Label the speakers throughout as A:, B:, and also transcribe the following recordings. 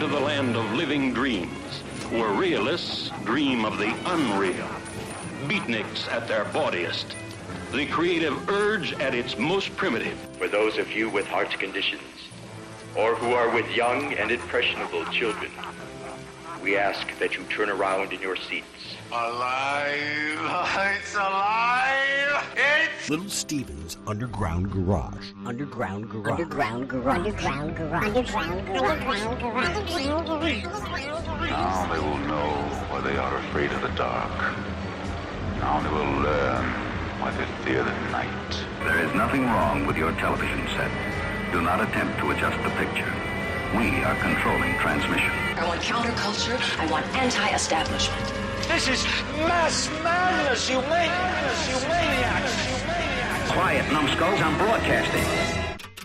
A: into the land of living dreams, where realists dream of the unreal, beatniks at their bawdiest, the creative urge at its most primitive.
B: For those of you with heart conditions, or who are with young and impressionable children, we ask that you turn around in your seats.
C: Alive! It's alive! It's
D: Little Steven's Underground Garage.
E: Underground Garage.
F: Underground Garage. Underground Garage. Underground Garage. Underground Garage.
G: Now they will know why they are afraid of the dark. Now they will learn why they fear the night.
H: There is nothing wrong with your television set. Do not attempt to adjust the picture. We are controlling transmission.
I: I want counterculture. I want anti-establishment.
C: This is mass madness, you maniacs! You maniacs! You maniacs!
H: Quiet, numbskulls, I'm broadcasting.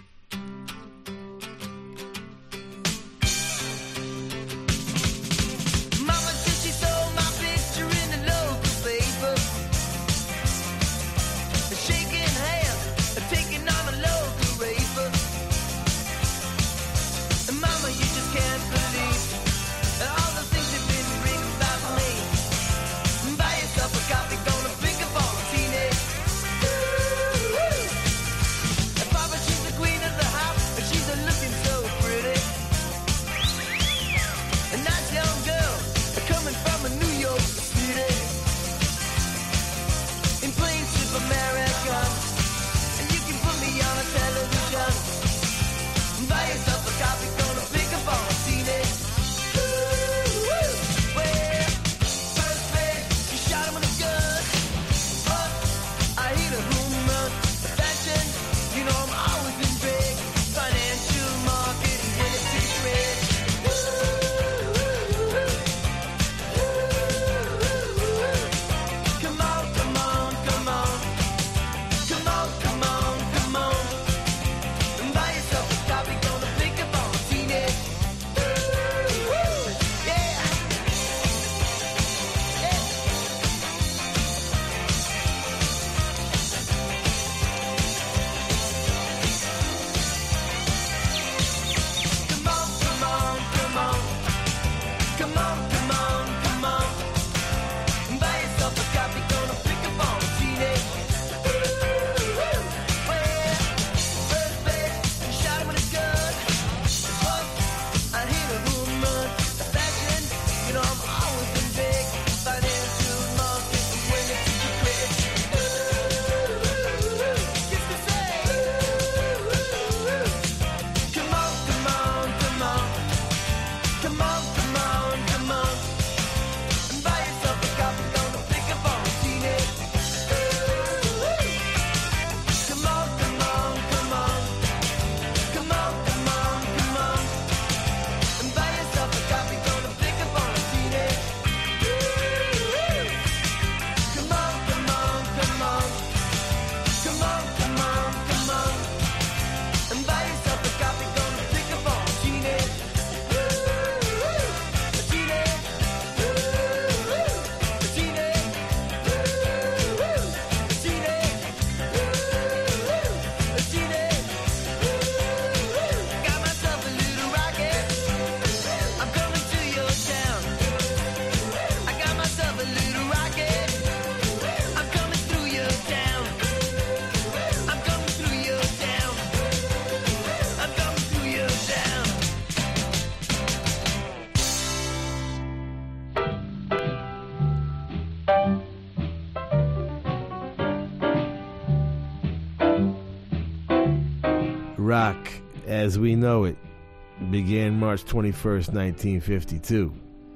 J: Rock, as we know it, began March 21st, 1952.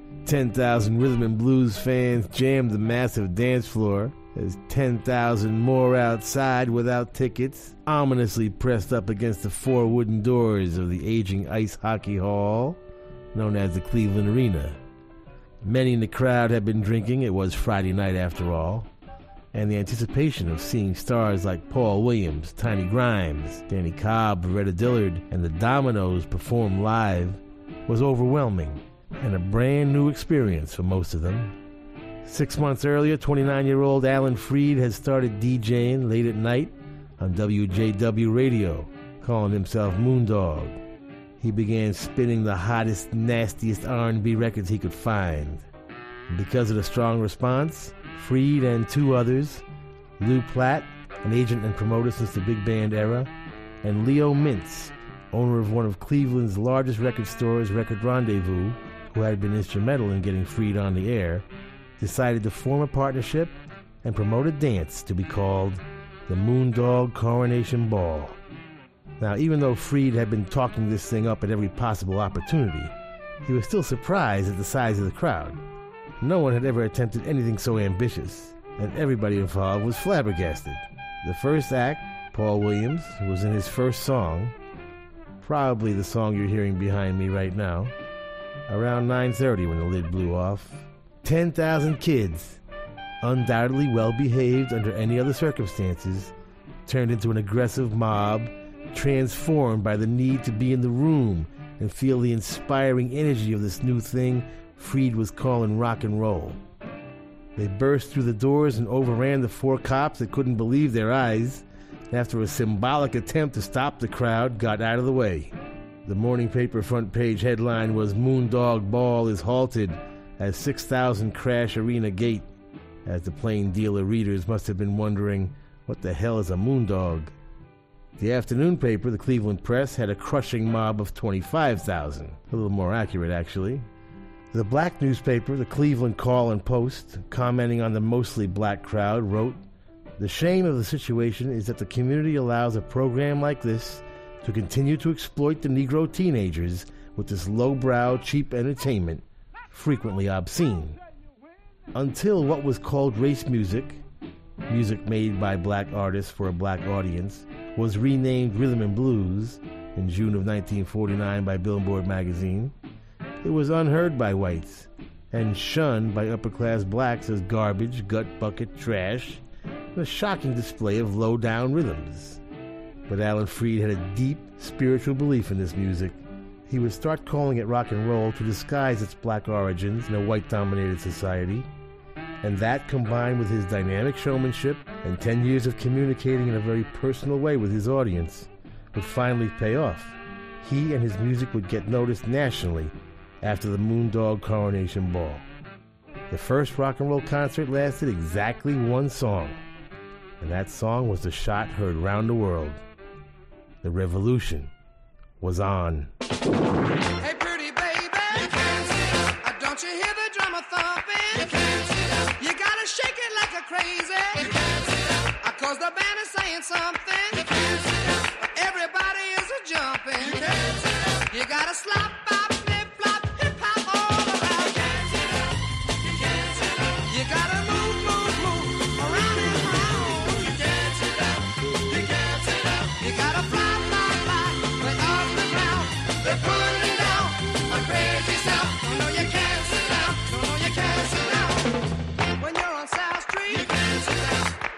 J: 10,000 rhythm and blues fans jammed the massive dance floor as 10,000 more outside without tickets ominously pressed up against the four wooden doors of the aging ice hockey hall known as the Cleveland Arena. Many in the crowd had been drinking. It was Friday night after all, and the anticipation of seeing stars like Paul Williams, Tiny Grimes, Danny Cobb, Loretta Dillard, and the Dominoes perform live was overwhelming and a brand new experience for most of them. 6 months earlier, 29-year-old Alan Freed had started DJing late at night on WJW radio, calling himself Moondog. he began spinning the hottest, nastiest R&B records he could find. And because of the strong response, Freed and two others, Lou Platt, an agent and promoter since the big band era, and Leo Mintz, owner of one of Cleveland's largest record stores, Record Rendezvous, who had been instrumental in getting Freed on the air, decided to form a partnership and promote a dance to be called the Moondog Coronation Ball. Now, even though Freed had been talking this thing up at every possible opportunity, he was still surprised at the size of the crowd. No one had ever attempted anything so ambitious, and everybody involved was flabbergasted. The first act, Paul Williams, was in his first song, probably the song you're hearing behind me right now, around 9:30 when the lid blew off. 10,000 kids, undoubtedly well-behaved under any other circumstances, turned into an aggressive mob, transformed by the need to be in the room and feel the inspiring energy of this new thing Freed was calling rock and roll. They burst through the doors and overran the four cops that couldn't believe their eyes, and after a symbolic attempt to stop the crowd, got out of the way. The morning paper front page headline was "Moondog Ball is halted at 6,000 crash arena gate," as the plain dealer readers must have been wondering, what the hell is a moondog? The afternoon paper, the Cleveland Press, had a crushing mob of 25,000. A little more accurate, actually. The black newspaper, the Cleveland Call and Post, commenting on the mostly black crowd, wrote, "The shame of the situation is that the community allows a program like this to continue to exploit the Negro teenagers with this lowbrow, cheap entertainment, frequently obscene. Until what was called race music, music made by black artists for a black audience, was renamed Rhythm and Blues in June of 1949 by Billboard magazine, it was unheard by whites and shunned by upper-class blacks as garbage, gut-bucket trash, and a shocking display of low-down rhythms. But Alan Freed had a deep spiritual belief in this music. He would start calling it rock and roll to disguise its black origins in a white-dominated society, and that, combined with his dynamic showmanship and 10 years of communicating in a very personal way with his audience, would finally pay off. He and his music would get noticed nationally after the Moondog Coronation Ball. The first rock and roll concert lasted exactly one song, and that song was the shot heard round the world. The revolution was on.
E: Hey, pretty baby, you can't sit. Don't you hear the drummer thumping? You can't sit. You gotta shake it like a crazy. You can't sit. 'Cause the band is saying something. You can't sit. Everybody is a jumping. You can't sit. You gotta slop, bop, flip, flop, hip hop all around. You can't sit. You can't sit. You gotta move, move, move around and around. You can't sit. You can't sit. You gotta fly. They're pulling down a crazy sound. No, you can't sit down. No, you can't sit down. When you're on South Street, you can't sit down.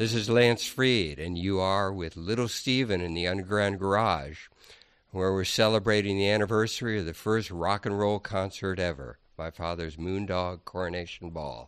K: This is Lance Freed, and you are with Little Steven in the Underground Garage, where we're celebrating the anniversary of the first rock and roll concert ever, my father's Moondog Coronation Ball.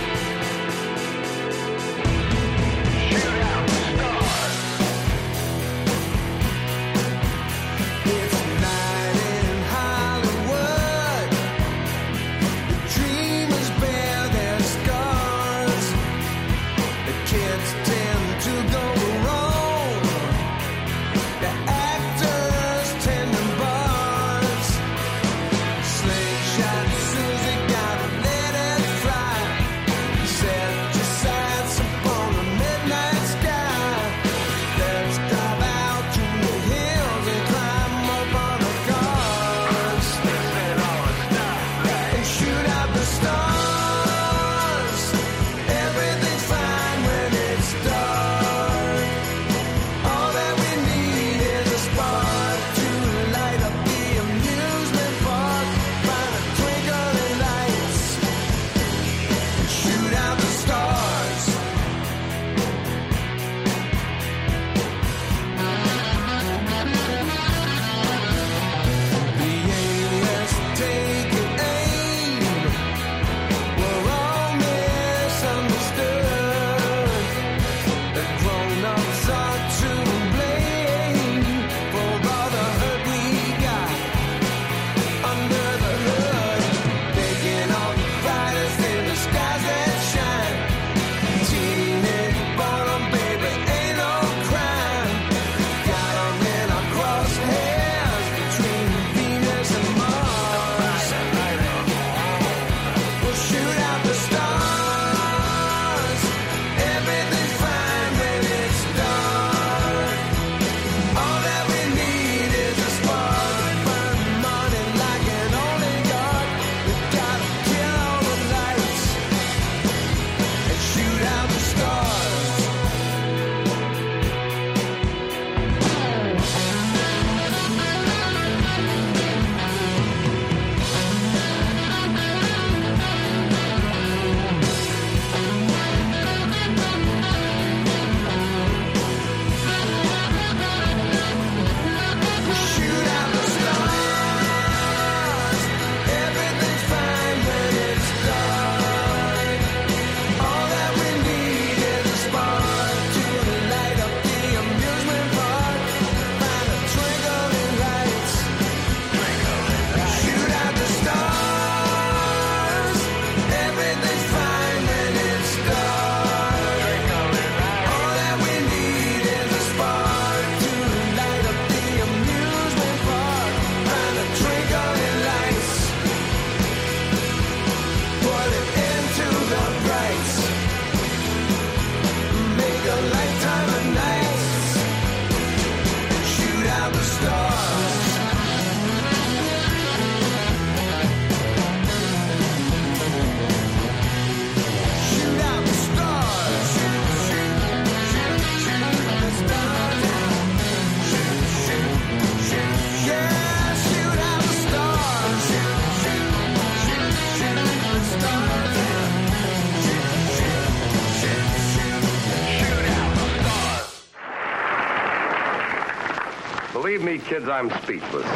L: Believe me, kids, I'm speechless.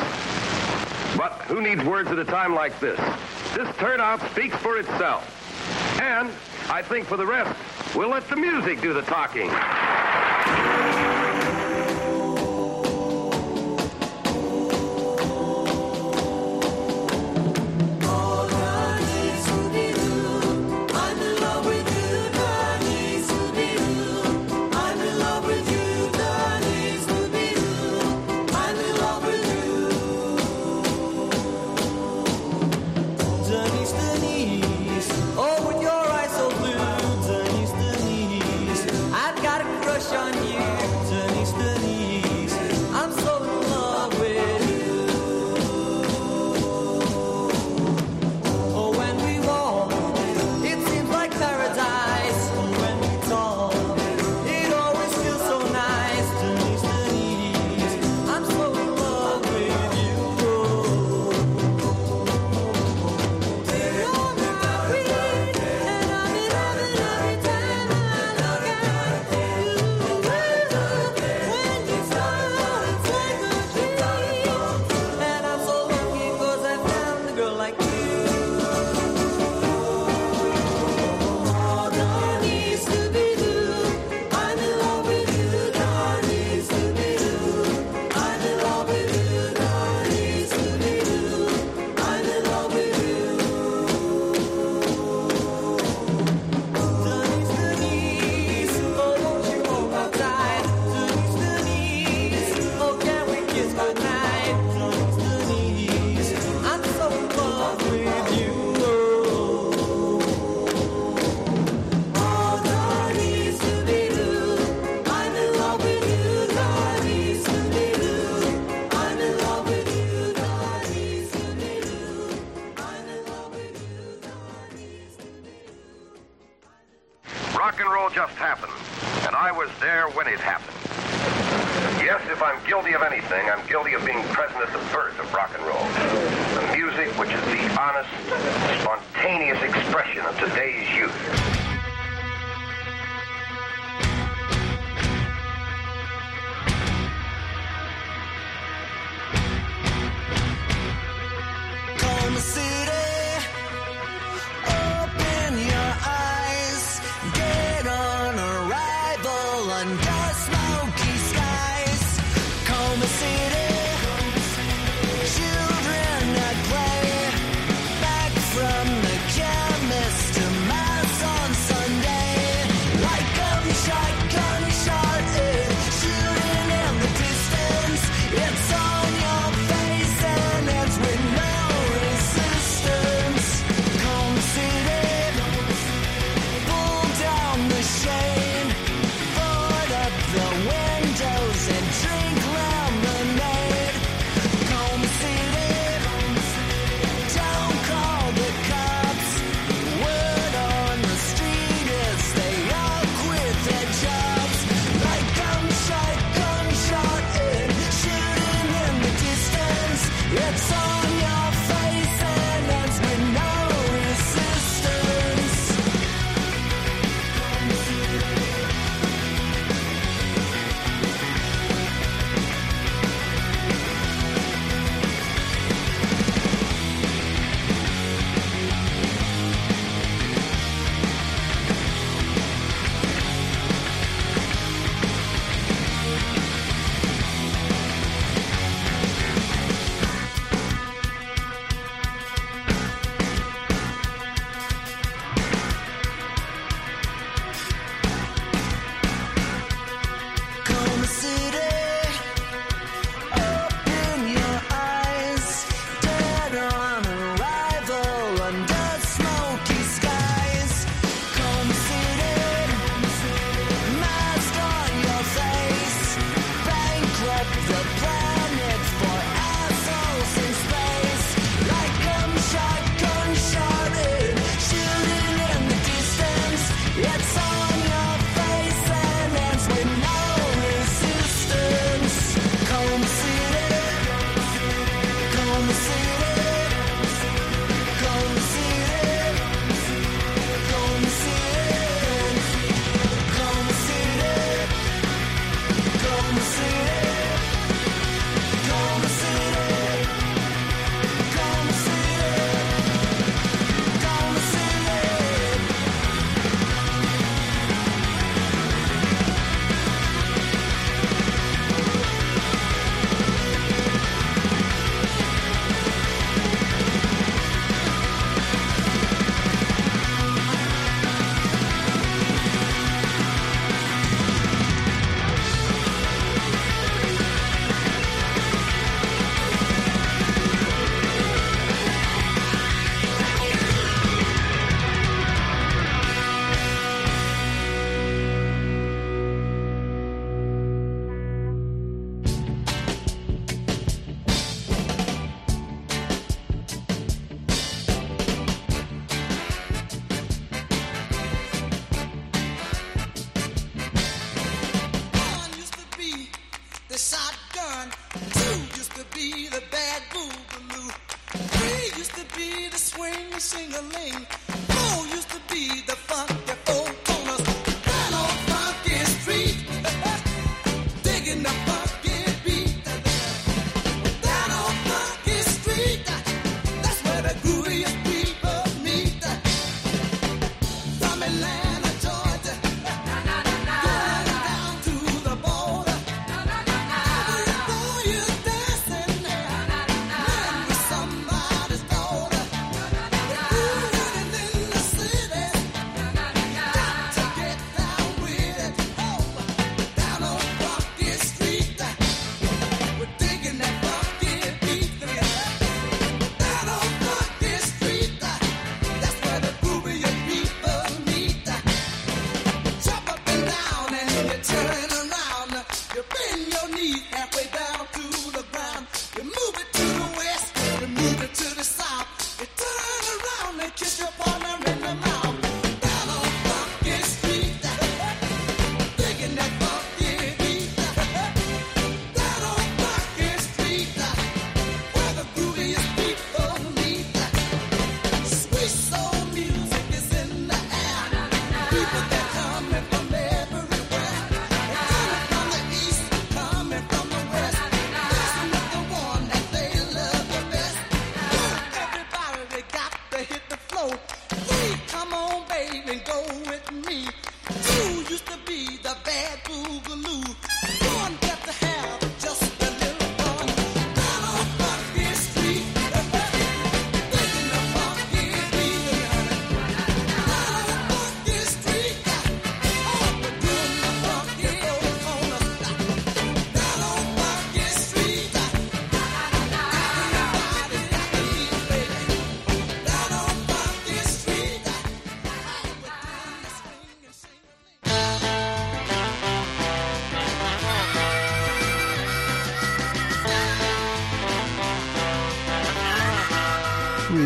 L: But who needs words at a time like this? This turnout speaks for itself. And I think for the rest, we'll let the music do the talking.
M: Got a
L: happen, and I was there when it happened. Yes, if I'm guilty of anything, I'm guilty of being present at the birth of rock and roll. The music which is the honest, spontaneous expression of today's youth.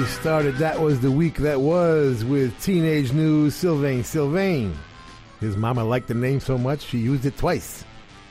J: We started That Was the Week That Was with Teenage News Sylvain Sylvain. His mama liked the name so much she used it twice.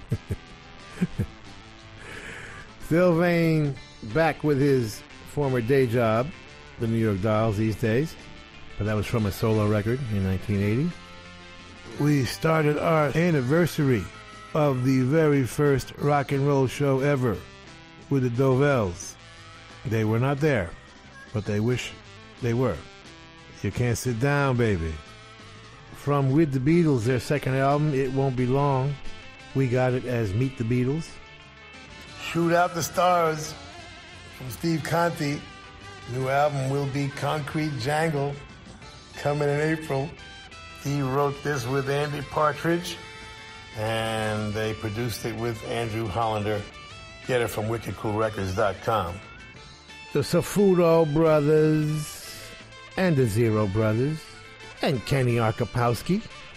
J: Sylvain back with his former day job, the New York Dolls these days, but that was from a solo record in 1980. We started our anniversary of the very first rock and roll show ever with the Dovells. They were not there, but they wish they were. You Can't Sit Down, Baby. From With the Beatles, their second album, It Won't Be Long. We got it as Meet the Beatles. Shoot Out the Stars from Steve Conte. New album will be Concrete Jangle, coming in April. He wrote this with Andy Partridge, and they produced it with Andrew Hollander. Get it from wickedcoolrecords.com. The Safuto Brothers, and the Zero Brothers, and Kenny Arkapowski.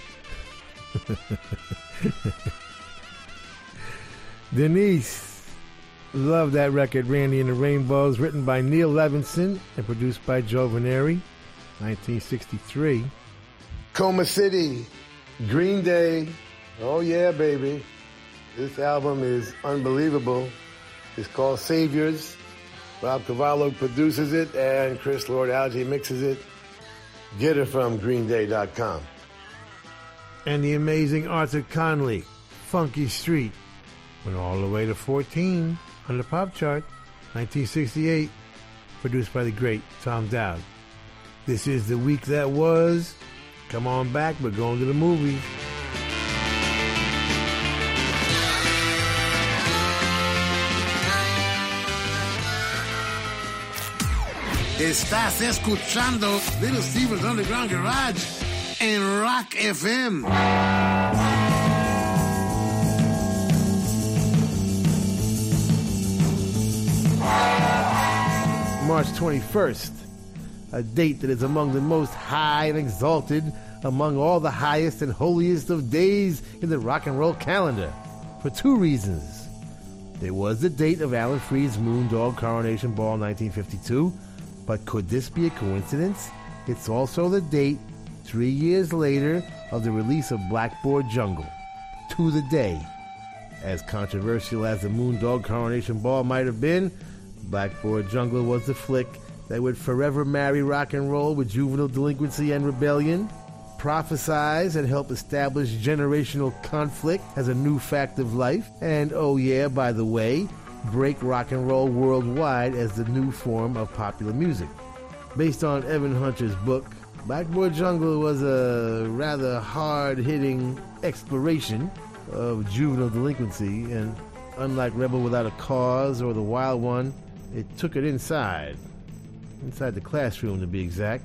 J: Denise, love that record, Randy and the Rainbows, written by Neil Levinson and produced by Joe Veneri, 1963. Coma City, Green Day, oh yeah, baby. This album is unbelievable. It's called Saviors. Rob Cavallo produces it, and Chris Lord-Alge mixes it. Get it from greenday.com. And the amazing Arthur Conley, Funky Street, went all the way to 14 on the pop chart, 1968, produced by the great Tom Dowd. This is the week that was. Come on back, we're going to the movies.
M: Estás escuchando Little Steven's Underground Garage en Rock FM.
J: March 21st, a date that is among the most high and exalted among all the highest and holiest of days in the rock and roll calendar, for two reasons. It was the date of Alan Freed's Moondog Coronation Ball 1952, but could this be a coincidence? It's also the date, 3 years later, of the release of Blackboard Jungle. To the day. As controversial as the Moondog Coronation Ball might have been, Blackboard Jungle was the flick that would forever marry rock and roll with juvenile delinquency and rebellion, prophesize and help establish generational conflict as a new fact of life, and oh yeah, by the way, break rock and roll worldwide as the new form of popular music. Based on Evan Hunter's book, Blackboard Jungle was a rather hard-hitting exploration of juvenile delinquency, and unlike Rebel Without a Cause or The Wild One, it took it inside the classroom to be exact.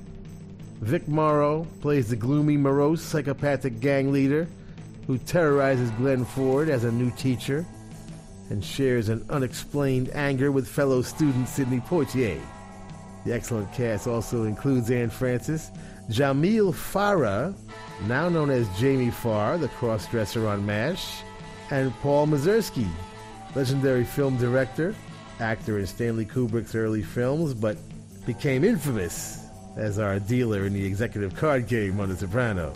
J: Vic Morrow plays the gloomy, morose, psychopathic gang leader who terrorizes Glenn Ford as a new teacher and shares an unexplained anger with fellow student Sidney Poitier. The excellent cast also includes Anne Francis, Jamil Farah, now known as Jamie Farr, the cross-dresser on MASH, and Paul Mazursky, legendary film director, actor in Stanley Kubrick's early films, but became infamous as our dealer in the executive card game on The Sopranos.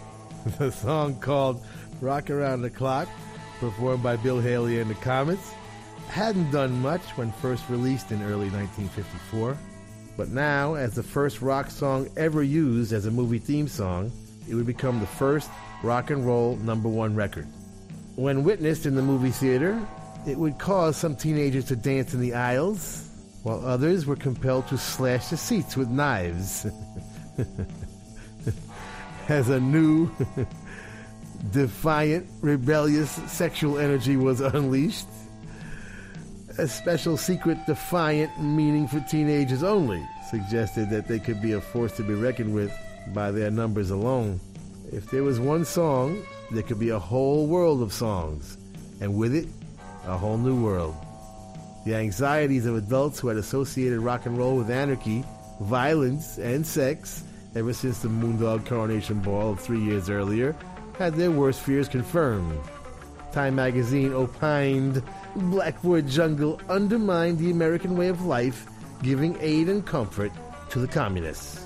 J: The song called Rock Around the Clock, performed by Bill Haley and the Comets, hadn't done much when first released in early 1954, but now, as the first rock song ever used as a movie theme song, it would become the first rock and roll #1 record. When witnessed in the movie theater, it would cause some teenagers to dance in the aisles, while others were compelled to slash the seats with knives. As a new, defiant, rebellious sexual energy was unleashed, a special secret defiant meaning for teenagers only suggested that they could be a force to be reckoned with by their numbers alone. If there was one song, there could be a whole world of songs, and with it, a whole new world. The anxieties of adults who had associated rock and roll with anarchy, violence, and sex ever since the Moondog Coronation Ball of 3 years earlier had their worst fears confirmed. Time magazine opined Blackboard Jungle undermined the American way of life, giving aid and comfort to the communists.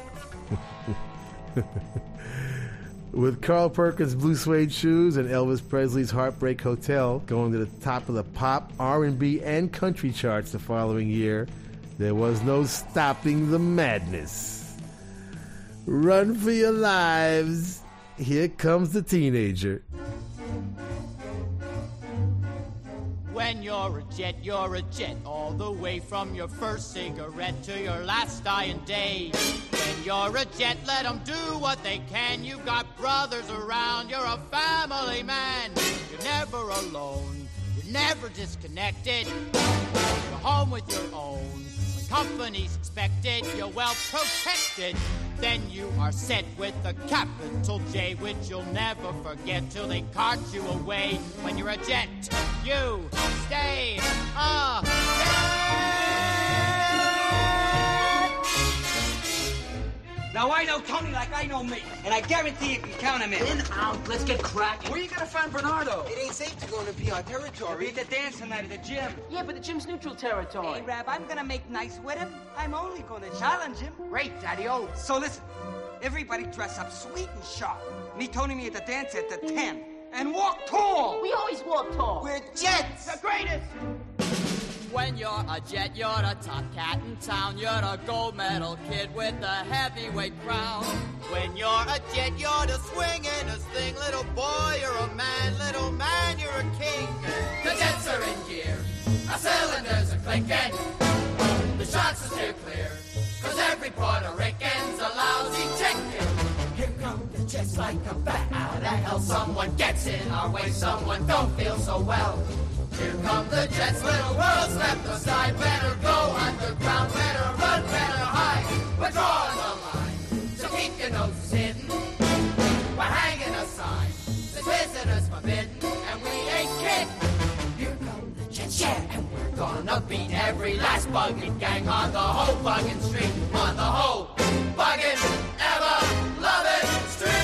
J: With Carl Perkins' blue suede shoes and Elvis Presley's Heartbreak Hotel going to the top of the pop, R&B, and country charts the following year, there was no stopping the madness. Run for your lives. Here comes the teenager.
N: When you're a jet, all the way from your first cigarette to your last dying day. When you're a jet, let them do what they can. You've got brothers around, you're a family man. You're never alone, you're never disconnected. You're home with your own. When company's expected, you're well protected. Then you are set with a capital J, which you'll never forget till they cart you away. When you're a jet, you stay a jet.
O: Now I know Tony like I know me, and I guarantee you can count him in.
N: In, out, let's get cracking.
O: Where you gonna find Bernardo?
P: It ain't safe to go into PR territory.
O: We'll be at the dance tonight at the gym.
N: Yeah, but the gym's neutral territory.
O: Hey, Rab, I'm gonna make nice with him. I'm only gonna challenge him.
N: Great, Daddy-O.
O: So listen, everybody dress up sweet and sharp. Meet Tony me at the dance at the 10. And walk tall.
N: We always walk tall.
O: We're jets.
N: The greatest. When you're a jet, you're a top cat in town. You're a gold medal kid with a heavyweight crown. When you're a jet, you're the swingin'est thing. Little boy, you're a man. Little man, you're a king. The jets are in gear. Our cylinders are clicking. The shots are steer clear. 'Cause every Puerto Rican's a lousy chicken. Here come the jets like a bat out of hell. Someone gets in our way. Someone don't feel so well. Here come the jets, little world, step aside. Better go underground, better run, better hide. We're drawing the line, so keep your noses hidden. We're hanging a sign, says visitors forbidden, and we ain't kidding. Here come the jets, yeah, and we're gonna beat every last buggin' gang on the whole buggin' street, on the whole buggin' ever lovin' street.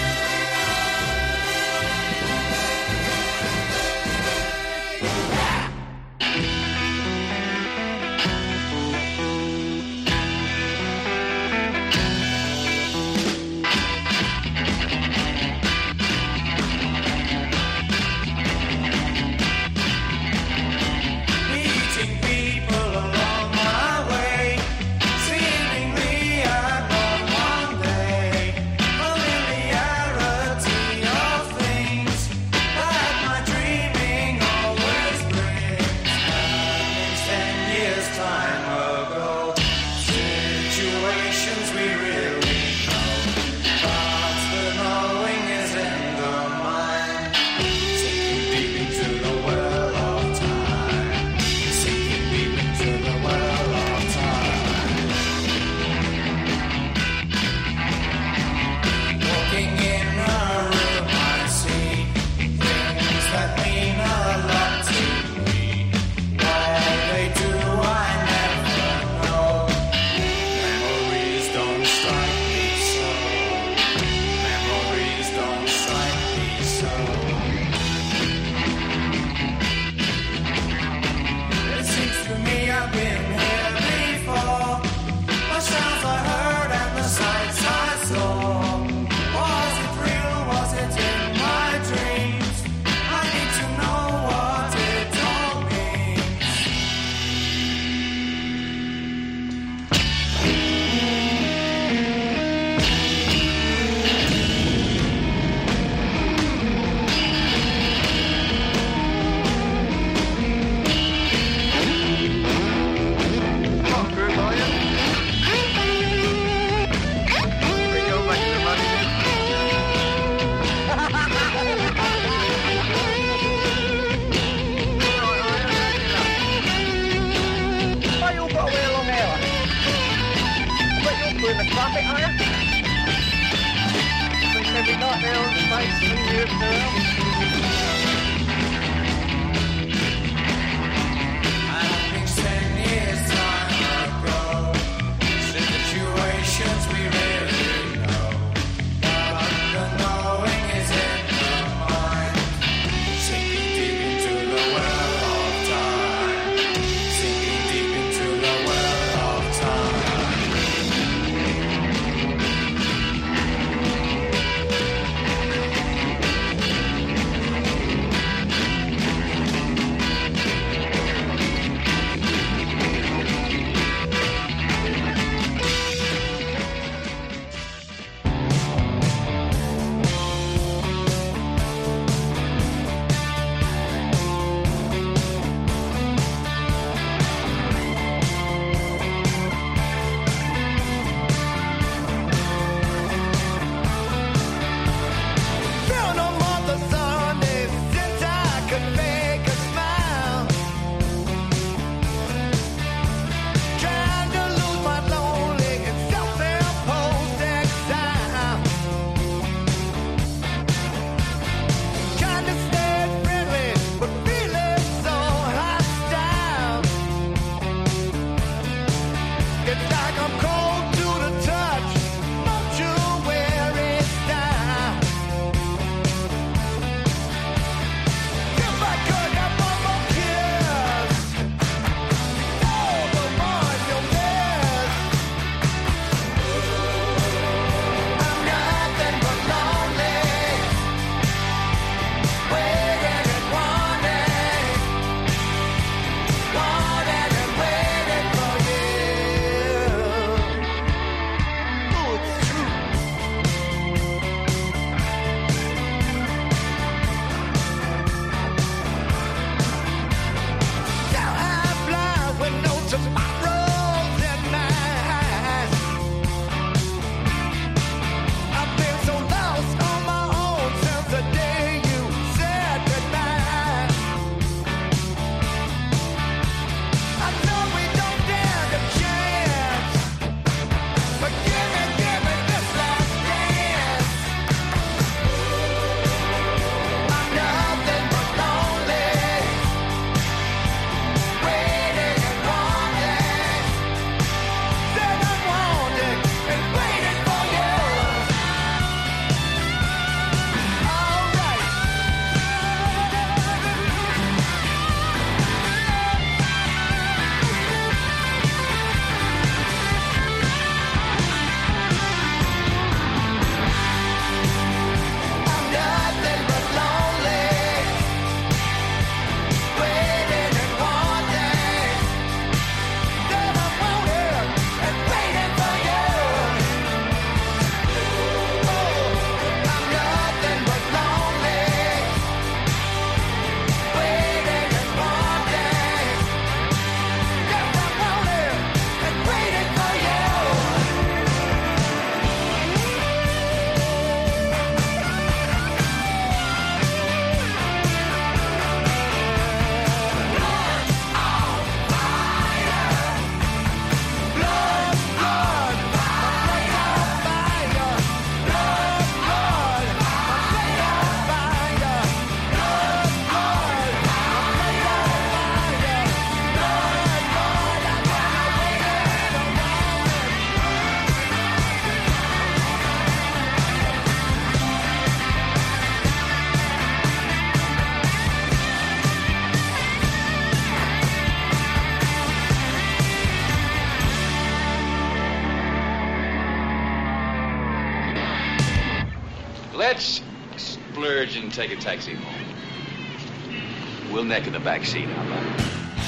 Q: Let's splurge and take a taxi home. We'll neck in the back seat, how about it?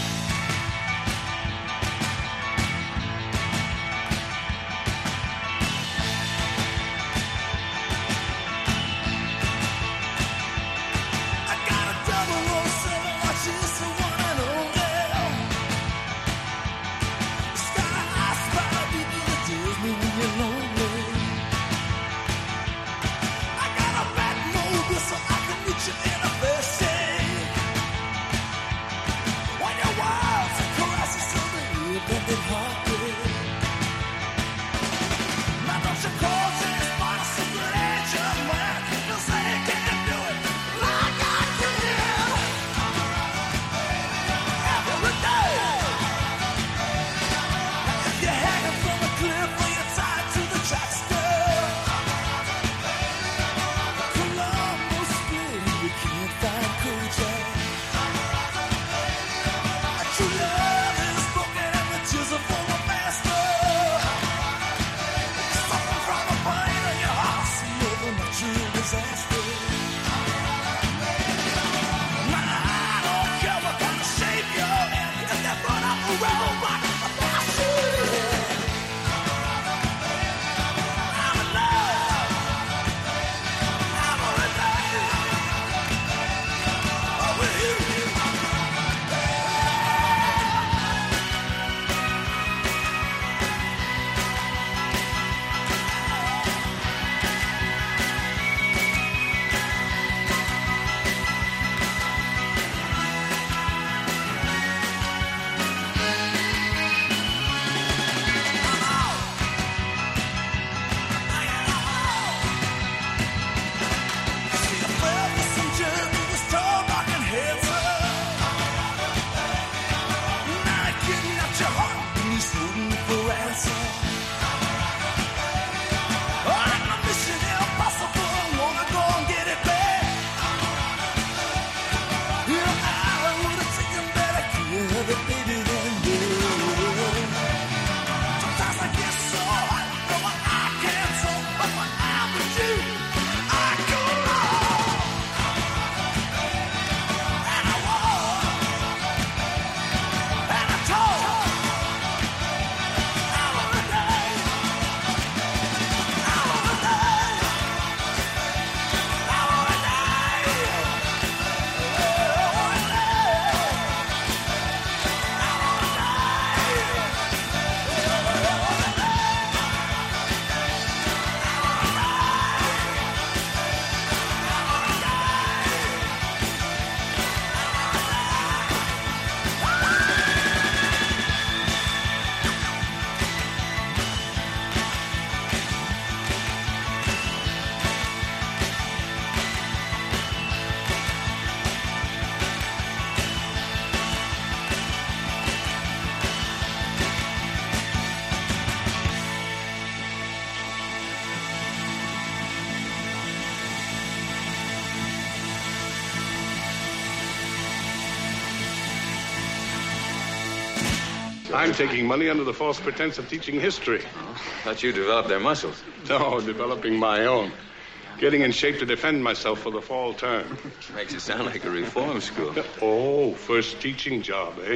R: I'm taking money under the false pretense of teaching history.
Q: Oh, thought you developed their muscles.
R: No, developing my own. Getting in shape to defend myself for the fall term.
Q: Makes it sound like a reform school.
R: Oh, first teaching job, eh?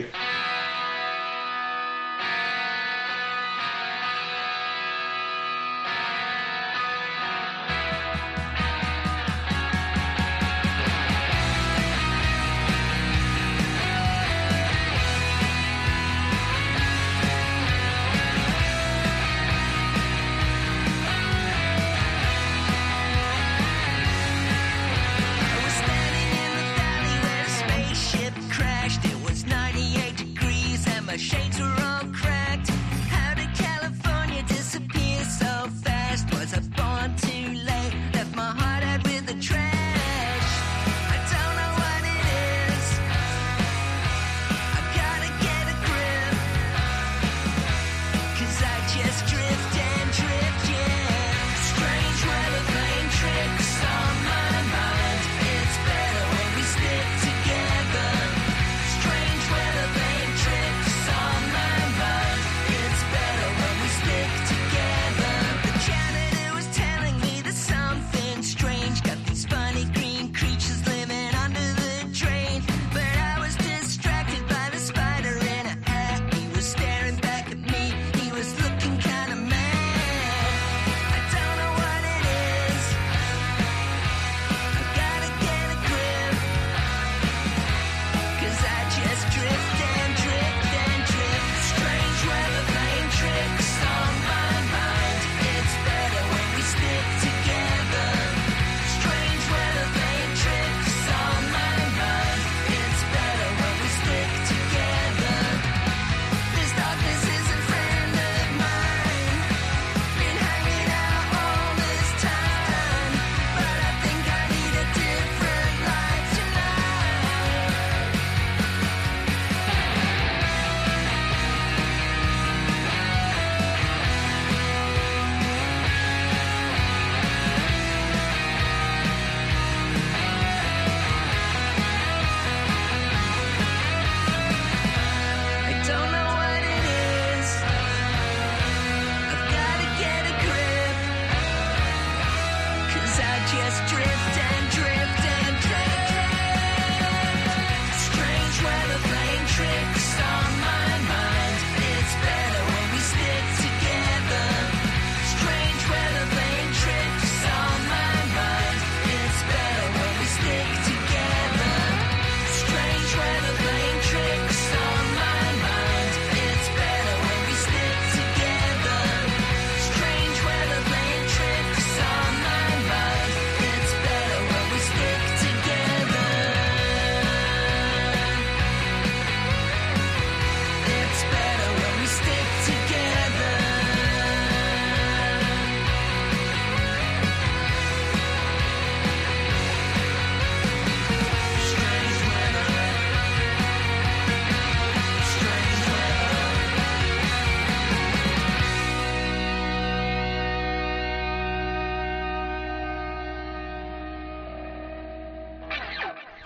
S: Crashed. It was 98 degrees.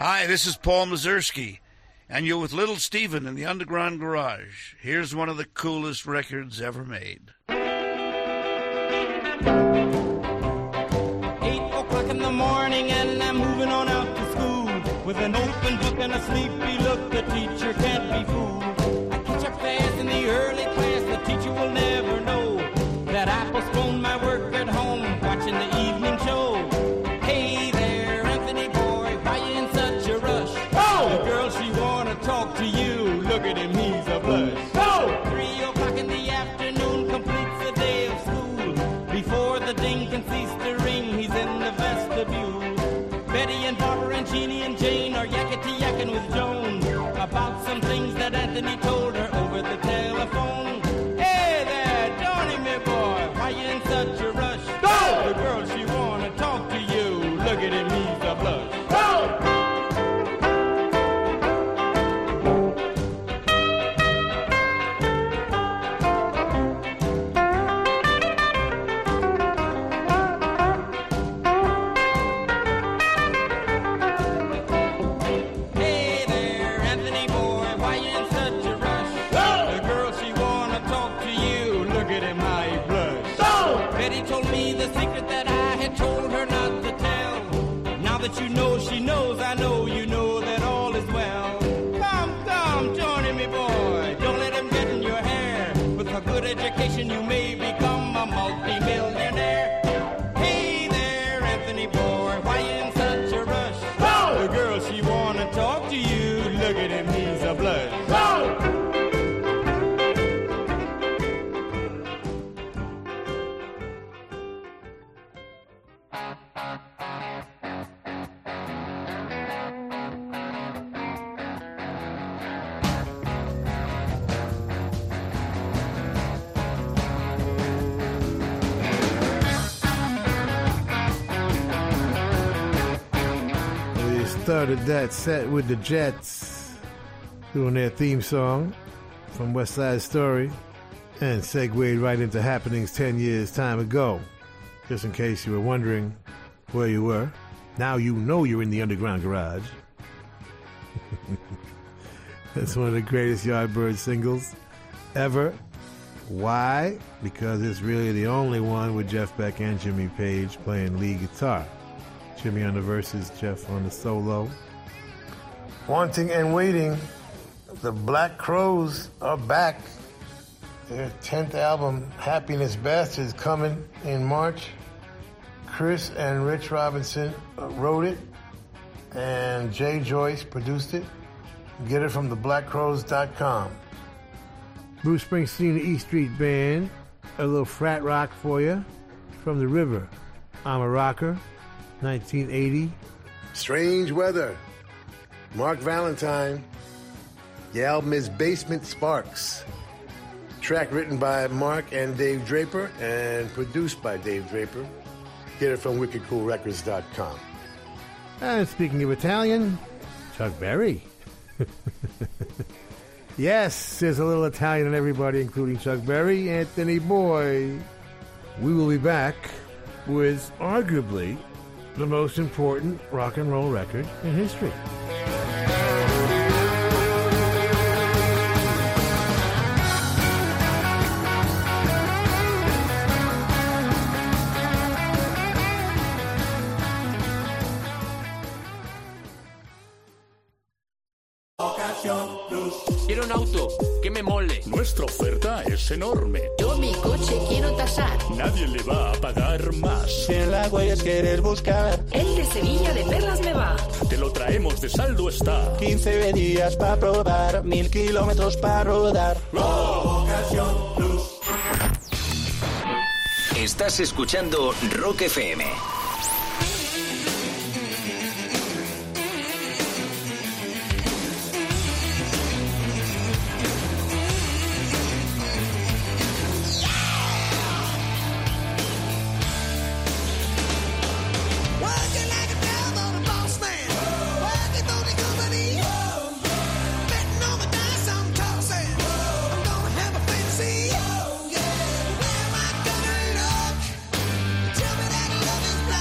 S: Hi, this is Paul Mazursky, and you're with Little Steven in the Underground Garage. Here's one of the coolest records ever made.
N: 8 o'clock in the morning and I'm moving on out to school. With an open book and a sleepy look, the teacher can't be fooled. I catch up fast in the early class, the teacher will never know that I postponed my work at home, watching the evening show. Hey there, Anthony boy, why you in such a rush? Oh! The girl, she wanna talk to you, look at him, he's a blush. Oh! 3 o'clock in the afternoon completes a day of school. Before the ding can cease to ring, he's in the vestibule. Betty and Barbara and Jeannie and Jane are yakety-yakking with Joan about some things that Anthony told her over the telephone. Hey there, Johnny, me boy, why you in such a rush? Oh! The girl, she wanna talk to you, look at him, he's a blush. Oh! That you know she knows, I know you know that all is well. Come, come, Johnny, me boy, don't let him get in your hair. With a good education you may become a multi-millionaire. Hey there, Anthony boy, why you in such a rush? Oh! The girl, she wanna talk to you, look at him, he's a blush. Oh!
J: Started that set with the Jets doing their theme song from West Side Story and segued right into happenings 10 years time ago. Just in case you were wondering where you were, now you know you're in the Underground Garage. That's one of the greatest Yardbird singles ever. Why? Because it's really the only one with Jeff Beck and Jimmy Page playing lead guitar. Jimmy on the verses, Jeff on the solo. Wanting and Waiting, the Black Crowes are back. Their 10th album, Happiness Bastards, coming in March. Chris and Rich Robinson wrote it, and Jay Joyce produced it. Get it from theblackcrows.com. Bruce Springsteen, the E Street Band, a little frat rock for you. From the River, I'm a Rocker. 1980. Strange Weather. Mark Valentine. The album is Basement Sparks. Track written by Mark and Dave Draper and produced by Dave Draper. Get it from wickedcoolrecords.com. And speaking of Italian, Chuck Berry. Yes, there's a little Italian in everybody, including Chuck Berry, Anthony Boy. We will be back with arguably the most important rock and roll record in history.
T: Quiero un auto que me mole.
U: Nuestra oferta es enorme.
V: Yo mi coche quiero tasar.
U: Nadie le va a pagar más.
W: Si en la huellas quieres buscar,
V: el de Sevilla de Perlas me va.
U: Te lo traemos de saldo está.
W: 15 días para probar, 1000 kilómetros para rodar.
U: Ocasión Plus.
X: Estás escuchando Rock FM.
E: Tell me that love is blind.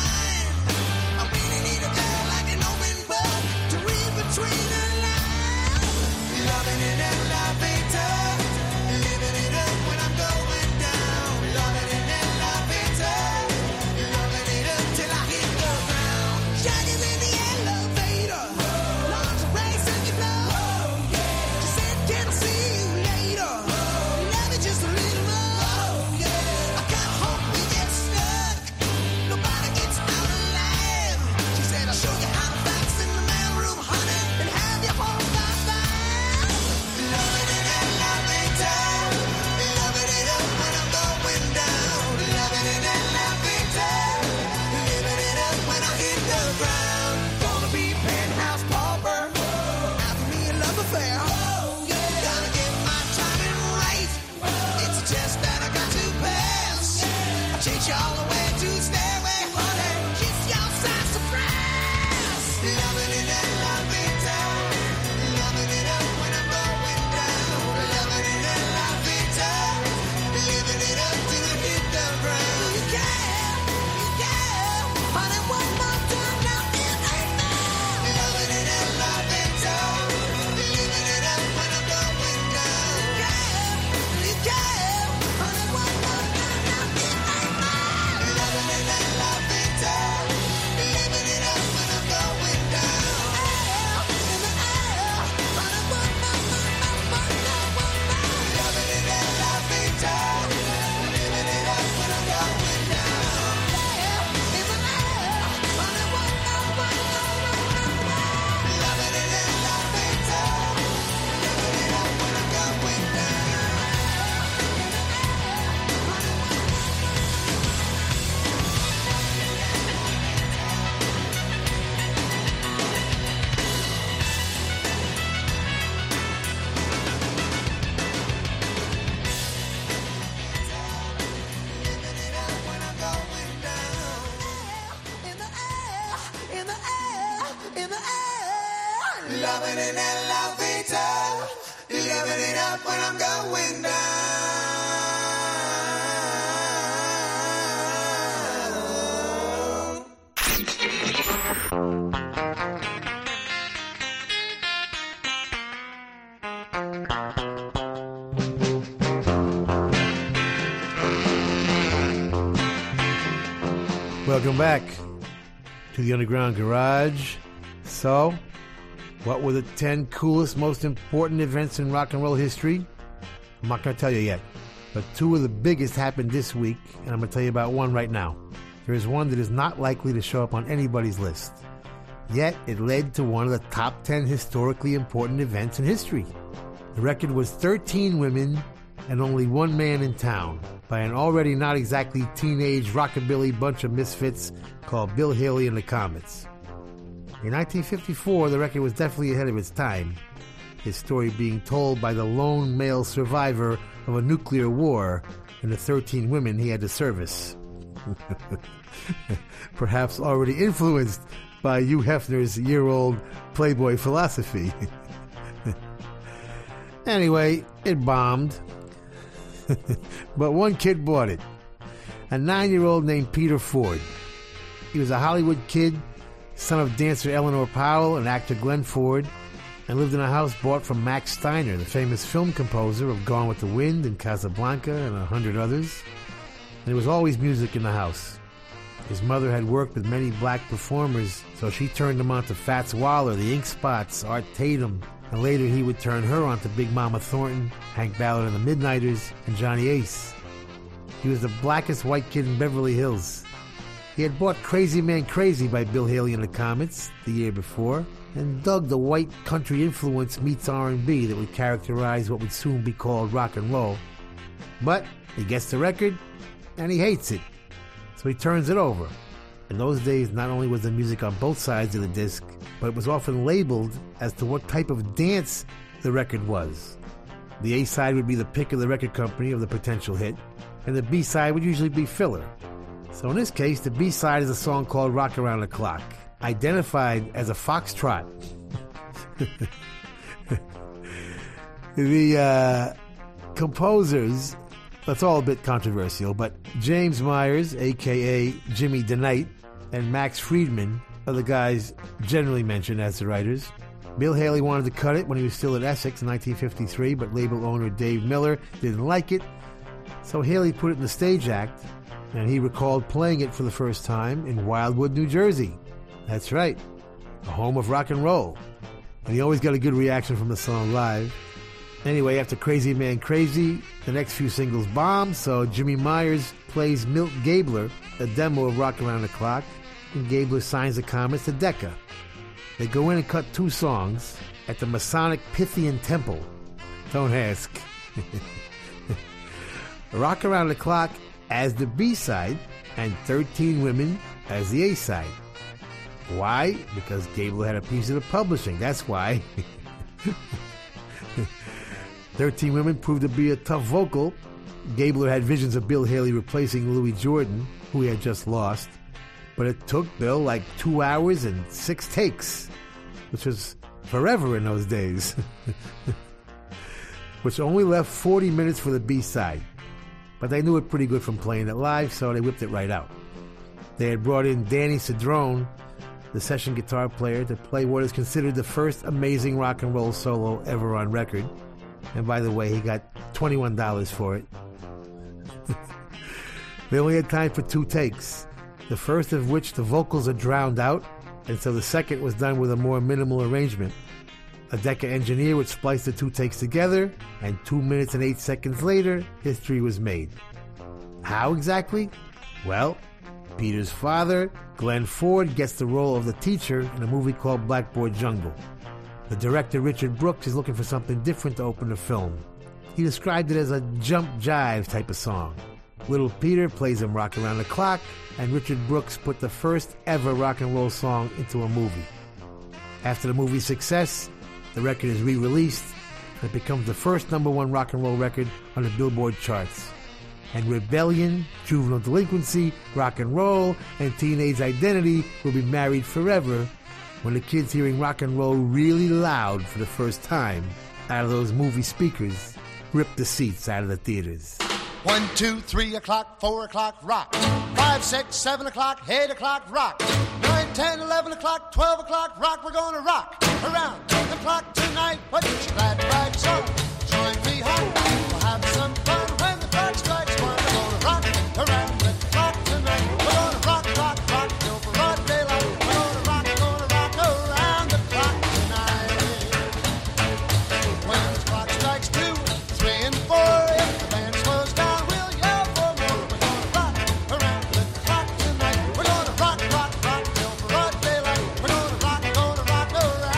E: in el elevator. You living it up when I'm going
J: Welcome back to the Underground Garage. So, what were the 10 coolest, most important events in rock and roll history? I'm not going to tell you yet, but 2 of the biggest happened this week, and I'm going to tell you about one right now. There is one that is not likely to show up on anybody's list. Yet, it led to one of the top 10 historically important events in history. The record was 13 women and only one man in town, by an already not exactly teenage rockabilly bunch of misfits called Bill Haley and the Comets. In 1954, the record was definitely ahead of its time, his story being told by the lone male survivor of a nuclear war and the 13 women he had to service. Perhaps already influenced by Hugh Hefner's year-old Playboy philosophy. Anyway, it bombed. But one kid bought it. A 9-year-old named Peter Ford. He was a Hollywood kid, son of dancer Eleanor Powell and actor Glenn Ford, and lived in a house bought from Max Steiner, the famous film composer of Gone with the Wind and Casablanca and 100 others. And there was always music in the house. His mother had worked with many black performers, so she turned him on to Fats Waller, the Ink Spots, Art Tatum, and later he would turn her on to Big Mama Thornton, Hank Ballard and the Midnighters, and Johnny Ace. He was the blackest white kid in Beverly Hills. He had bought Crazy Man Crazy by Bill Haley and the Comets the year before, and dug the white country influence meets R&B that would characterize what would soon be called rock and roll. But he gets the record, and he hates it, so he turns it over. In those days, not only was the music on both sides of the disc, but it was often labeled as to what type of dance the record was. The A-side would be the pick of the record company of the potential hit, and the B-side would usually be filler. So in this case, the B-side is a song called Rock Around the Clock, identified as a foxtrot. The composers, that's all a bit controversial, but James Myers, a.k.a. Jimmy DeKnight, and Max Friedman are the guys generally mentioned as the writers. Bill Haley wanted to cut it when he was still at Essex in 1953, but label owner Dave Miller didn't like it, so Haley put it in the stage act, and he recalled playing it for the first time in Wildwood, New Jersey. That's right, the home of rock and roll. And he always got a good reaction from the song live. Anyway, after Crazy Man Crazy, the next few singles bombed, so Jimmy Myers plays Milt Gabler, a demo of Rock Around the Clock, and Gabler signs the Comets to Decca. They go in and cut 2 songs at the Masonic Pythian Temple. Don't ask. Rock Around the Clock as the B-side, and 13 Women as the A-side. Why? Because Gabler had a piece of the publishing, that's why. 13 Women proved to be a tough vocal. Gabler had visions of Bill Haley replacing Louis Jordan, who he had just lost. But it took Bill like 2 hours and 6 takes, which was forever in those days. Which only left 40 minutes for the B-side. But they knew it pretty good from playing it live, so they whipped it right out. They had brought in Danny Cedrone, the session guitar player, to play what is considered the first amazing rock and roll solo ever on record. And by the way, he got $21 for it. They only had time for 2 takes, the first of which the vocals are drowned out, and so the second was done with a more minimal arrangement. A Decca engineer would splice the 2 takes together, and 2 minutes and 8 seconds later, history was made. How exactly? Well, Peter's father, Glenn Ford, gets the role of the teacher in a movie called Blackboard Jungle. The director, Richard Brooks, is looking for something different to open the film. He described it as a jump jive type of song. Little Peter plays him Rock Around the Clock, and Richard Brooks put the first ever rock and roll song into a movie. After the movie's success, the record is re-released, and it becomes the first #1 rock and roll record on the Billboard charts. And Rebellion, Juvenile Delinquency, Rock and Roll, and Teenage Identity will be married forever when the kids hearing rock and roll really loud for the first time out of those movie speakers ripped the seats out of the theaters.
A: 1, 2, 3 o'clock, 4 o'clock, rock. 5, 6, 7 o'clock, 8 o'clock, rock. 9, 10, 11 o'clock, 12 o'clock, rock. We're gonna rock around the clock tonight. Put your glad rags on, join me home. We'll have some fun when the clock strikes 1. We're gonna rock around the clock tonight. We're gonna rock, rock, rock till broad daylight. We're gonna rock around the clock tonight. When the clock strikes 2, 3, and 4, if the band slows down, we'll yell for more. We're gonna rock around the clock tonight. We're gonna rock, rock, rock till broad daylight. We're gonna rock around the clock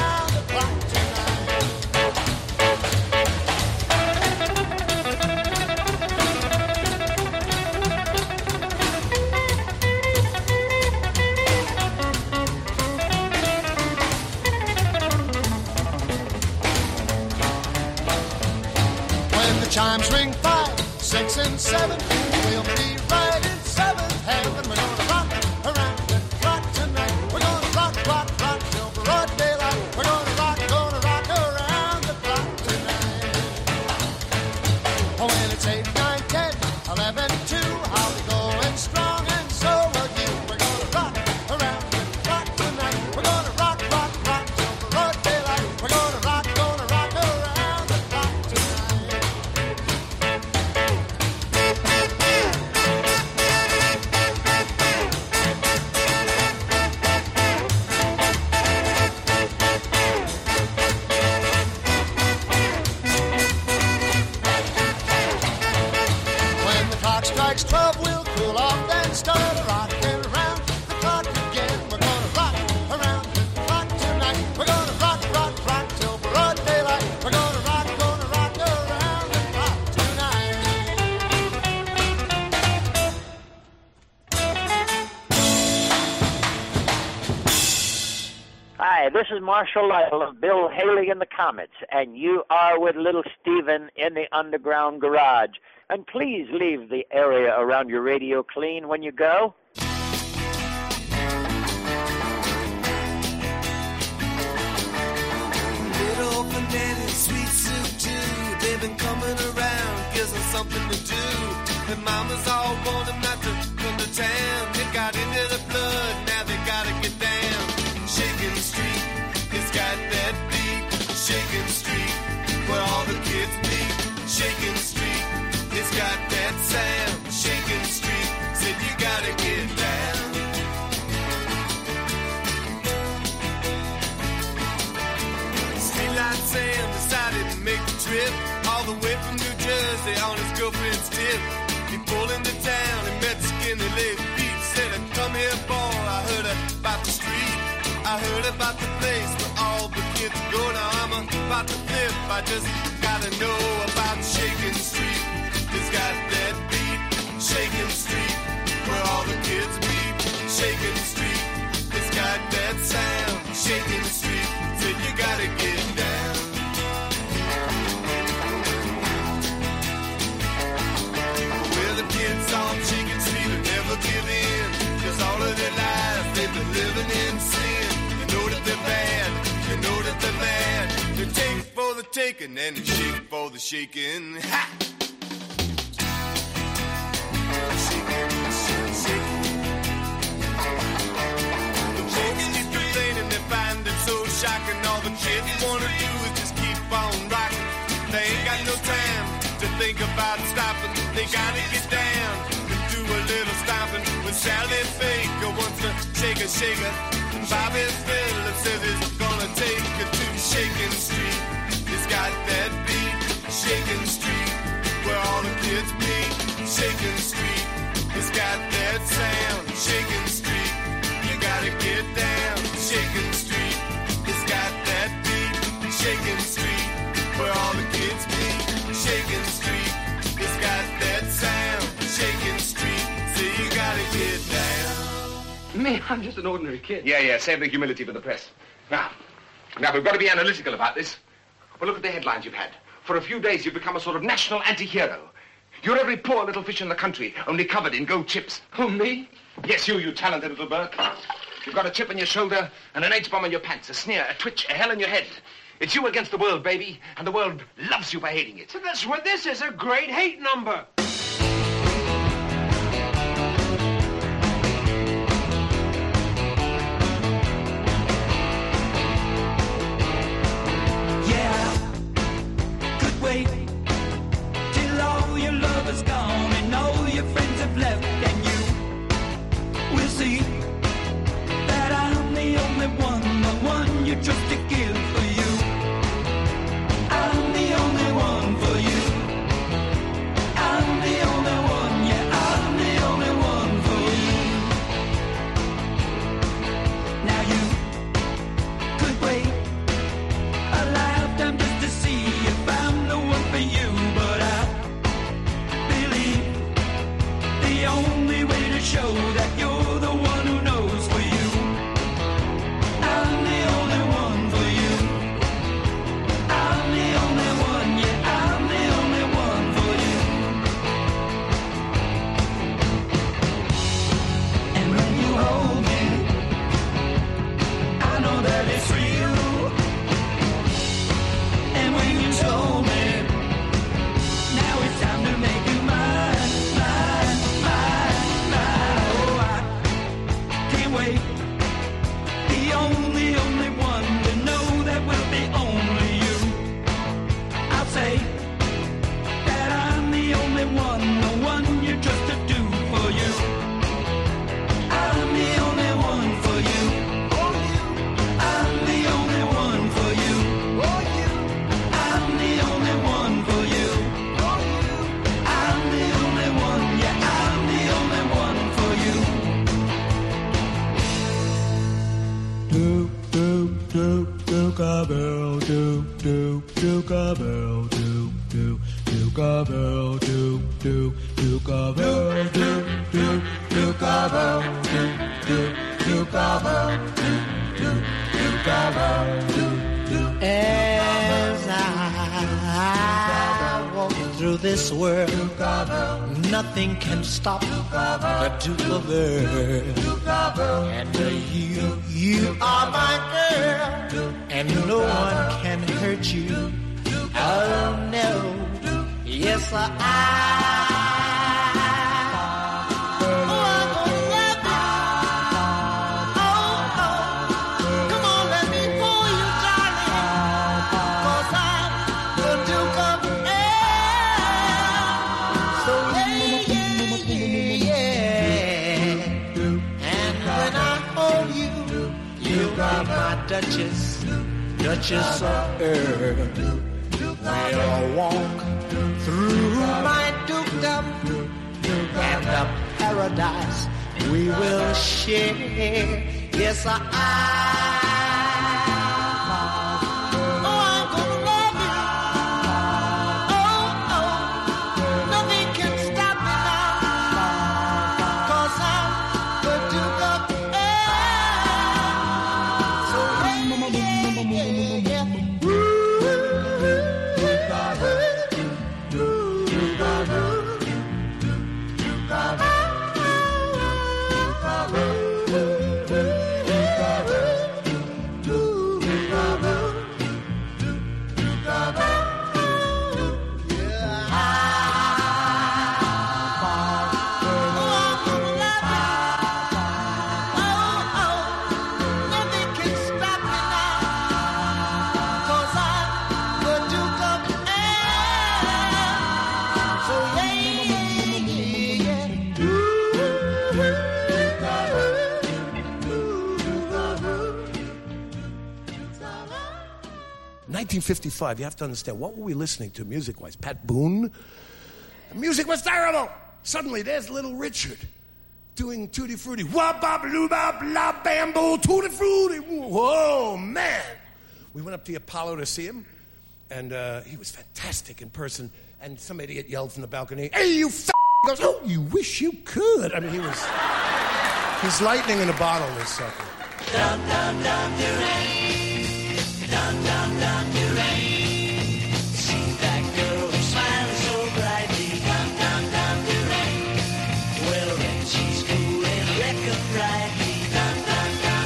A: When the chimes ring 5, 6, and 7, we'll be right in 7th heaven. We're gonna rock around the clock tonight. We're gonna rock, rock, rock till broad daylight. We're gonna rock around the clock tonight. Oh, when it's 8, 9, 10, 11, 2, I'll be going strong, and so will you. We're gonna rock around the clock tonight. We're gonna rock, rock, rock till broad daylight. We're gonna rock around the clock tonight. When the clock strikes 12, we'll cool off, then start rocking around the clock again. We're gonna rock around the clock tonight. We're gonna rock, rock, rock till broad daylight. We're gonna rock around the clock tonight.
B: Hi, this is Marshall Lytle of Bill Haley and the Comets, and you are with Little Steven in the Underground Garage. And please leave the area around your radio clean when you go.
E: Little banana, sweet soup too. They've been coming around, gives them something to do. The mamas all want them not to come to town. They got into the blood, now they gotta get down. Shaking Street, it's got that beat. Shaking Street, where all the kids meet. Shaking Street, it's got that sound. Shaking Street, said you gotta get down. Streetlight Sam decided to make the trip all the way from New Jersey on his girlfriend's tip. He pulled into town and met the skinny lady Pete. Said, come here, boy, I heard about the street. I heard about the place where all the kids go. Now I'm about to flip, I just gotta know about Shaking Street. It's got that beat. Shaking Street, where all the kids meet. Shaking Street, it's got that sound. Shaking Street, said you gotta get down. Well, the kids on Shaking Street will never give in. 'Cause all of their lives they've been living in sin. You know that they're bad, you know that they're mad. They take it for the taking and they shake it for the shaking. Ha! Shocking, all the kids wanna do is just keep on rocking. They ain't got no time to think about stopping. They gotta get down and do a little stomping. With Sally Baker wants to shake a shaker. Bobby Phillips says it's gonna take her to Shaking Street. It's got that beat, Shaking Street, where all the kids meet. Shaking Street, it's got that sound. Shaking Street, you gotta get down. Shaking Street, it's got that beat. Shaking Street, where all the kids meet. Shaking Street, it's got that sound. Shaking Street, so you gotta get down.
D: Me, I'm just an ordinary kid. Yeah, save the humility for the press. Now, we've got to be analytical about this. Well, look at the headlines you've had. For a few days, you've become a sort of national anti-hero. You're every poor little fish in the country, only covered in gold chips. Who, me? Yes, you talented little Burke. You've got a chip on your shoulder and an H-bomb on your pants, a sneer, a twitch, a hell in your head. It's you against the world, baby, and the world loves you for hating it.
C: So that's what this is, a great hate number.
E: Yeah, could wait till all your love is gone and all your friends have left, and you will see that I'm the only one, the one you trust to give for you. I'm the only one for you. I'm the only one, yeah, I'm the only one for you. Now you could wait a lifetime just to see if I'm the one for you, but I believe the only way to show that you're the one who knows for you. I'm the only one for you. I'm the only one, yeah, I'm the only one for you. And when you hold me, I know that it's real. And when you told me, now it's time to make you mine, mine, mine, mine. Oh, I can't wait. The only one to know that will be only you. I'll say that I'm the only one, the one you trust to do for you. I'm the only one for you. I'm the only one for you. I'm the only one for you. I'm the only one, yeah, I'm the only one for you. Do, do, do, do, cowbell, do, do, do, cowbell, do, do, do, cowbell, do, do, do, cowbell, do, do, do, cowbell, do, do, do, cowbell, do, do, do, cowbell, do, do.
F: As I walk through this world, nothing can stop the Duke of Earl. And you are my girl, and no one can hurt you. Oh no, yes I. Duchess of Earl, we'll walk through my dukedom, and the paradise we will share. Yes, I.
G: $1955, you have to understand, what were we listening to music-wise? Pat Boone? The music was terrible. Suddenly, there's Little Richard doing Tutti Frutti. Wah-bop-loo-bop-la-bambo, Tutti Frutti. Whoa, man. We went up to the Apollo to see him, and he was fantastic in person. And some idiot yelled from the balcony, "Hey, you f***!" He goes, "Oh, you wish you could." I mean, he's lightning in a bottle, this sucker.
E: Dum, dum, dum, Duran. Dum, dum, dum, Duran. See that girl smiling so brightly. Dum, dum, dum, Duran. Well, then she's cool and reckon brightly. Dum, dum, dum.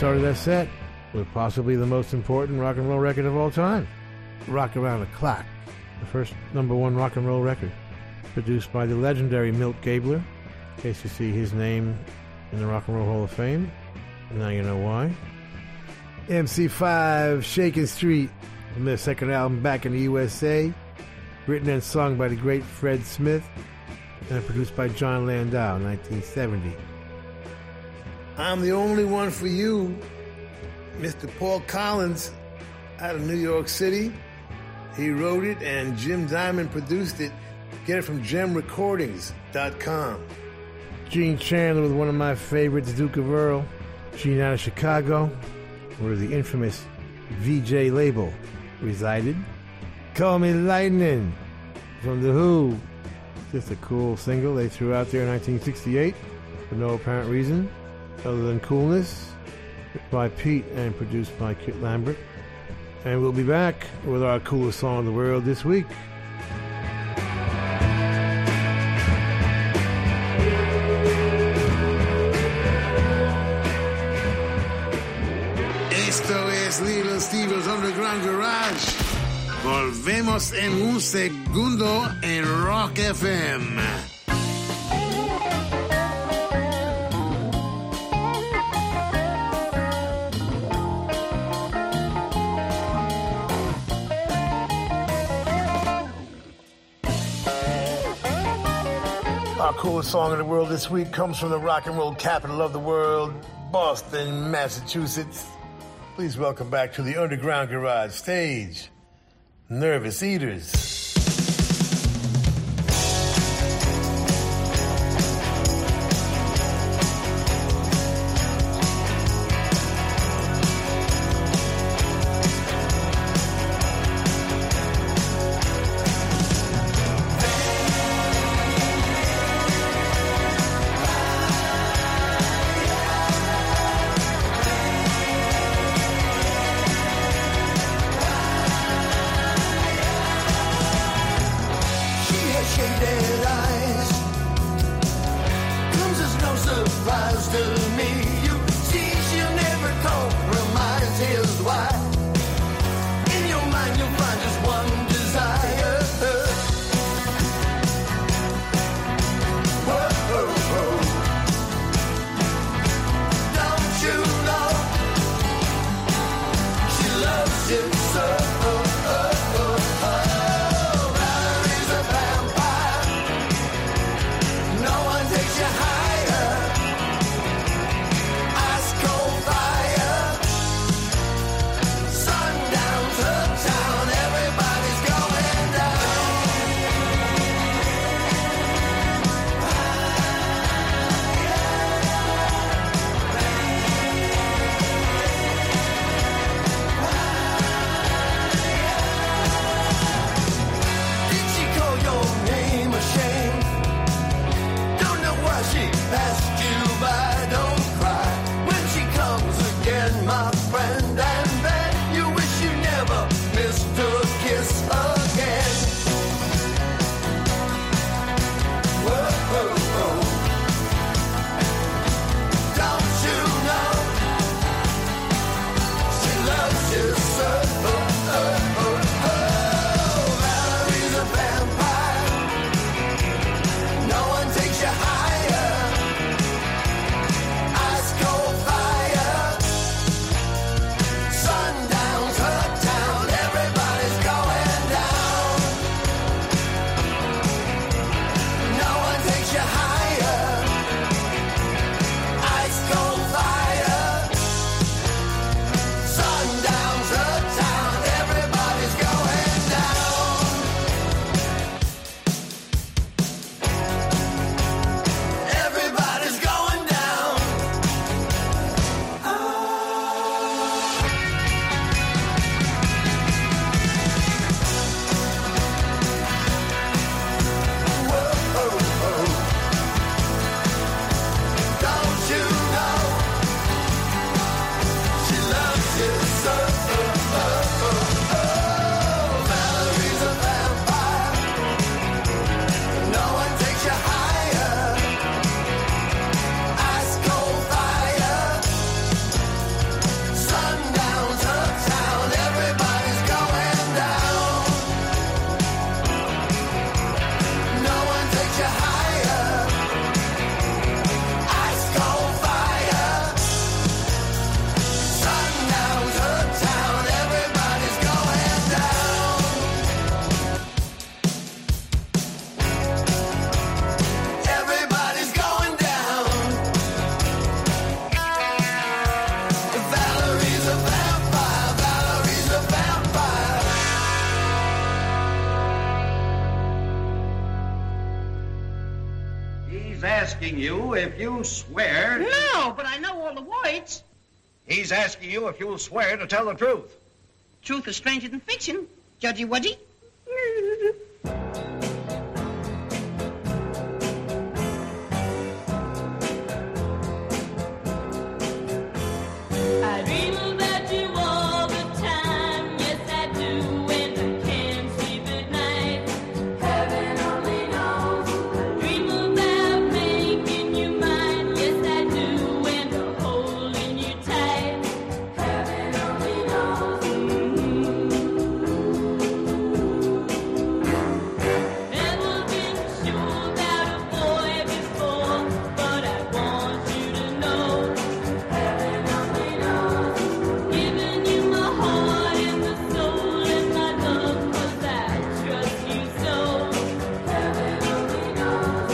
J: started that set with possibly the most important rock and roll record of all time, Rock Around the Clock, the first #1 rock and roll record, produced by the legendary Milt Gabler. In case you see his name in the Rock and Roll Hall of Fame, now you know why. MC5, Shakin' Street, from their second album, Back in the USA, written and sung by the great Fred Smith, and produced by John Landau in 1970.
G: I'm the Only One for You, Mr. Paul Collins out of New York City. He wrote it and Jim Diamond produced it. Get it from gemrecordings.com.
J: Gene Chandler with one of my favorites, Duke of Earl. Gene out of Chicago, where the infamous VJ label resided. Call Me Lightning from The Who. Just a cool single they threw out there in 1968 for no apparent reason other than coolness. By Pete and produced by Kit Lambert. And we'll be back with our coolest song in the world this week.
M: Esto es Little Steve's Underground Garage. Volvemos en un segundo en Rock FM.
G: Our coolest song in the world this week comes from the rock and roll capital of the world, Boston, Massachusetts. Please welcome back to the Underground Garage stage, Nervous Eaters.
H: He's asking you if you swear...
I: No, but I know all the words.
H: He's asking you if you'll swear to tell the truth.
I: Truth is stranger than fiction, Judgy Wudgy.
E: I dream about you all the time, yes I do, and I can't sleep at night. Heaven only knows. I dream about making you mine, yes I do, and I'm holding you tight. Heaven only knows. Never been sure about a boy before, but I want you to know. Heaven only knows. Giving you my heart and the soul and my love, 'cause I trust you so. Heaven only knows.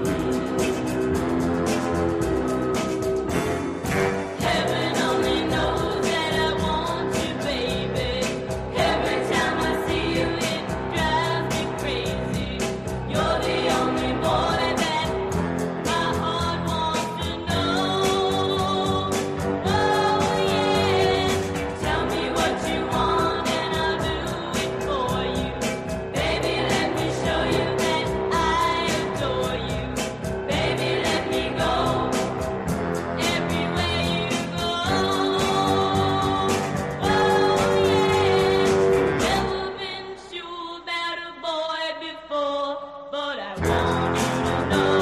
E: Heaven only knows that I want you, baby. Every time I see you, it drives me crazy. You're the only boy that my heart wants to know. Oh yeah, tell me what you want and I'll do it for you. Baby, let me show you that I adore you. Baby, let me go everywhere you go. Oh yeah, never been sure about a boy before, but I want you to know.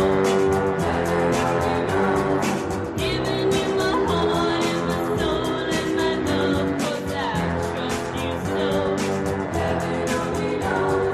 E: Giving you my heart and my soul and my love, 'cause I trust you so. Heaven only knows.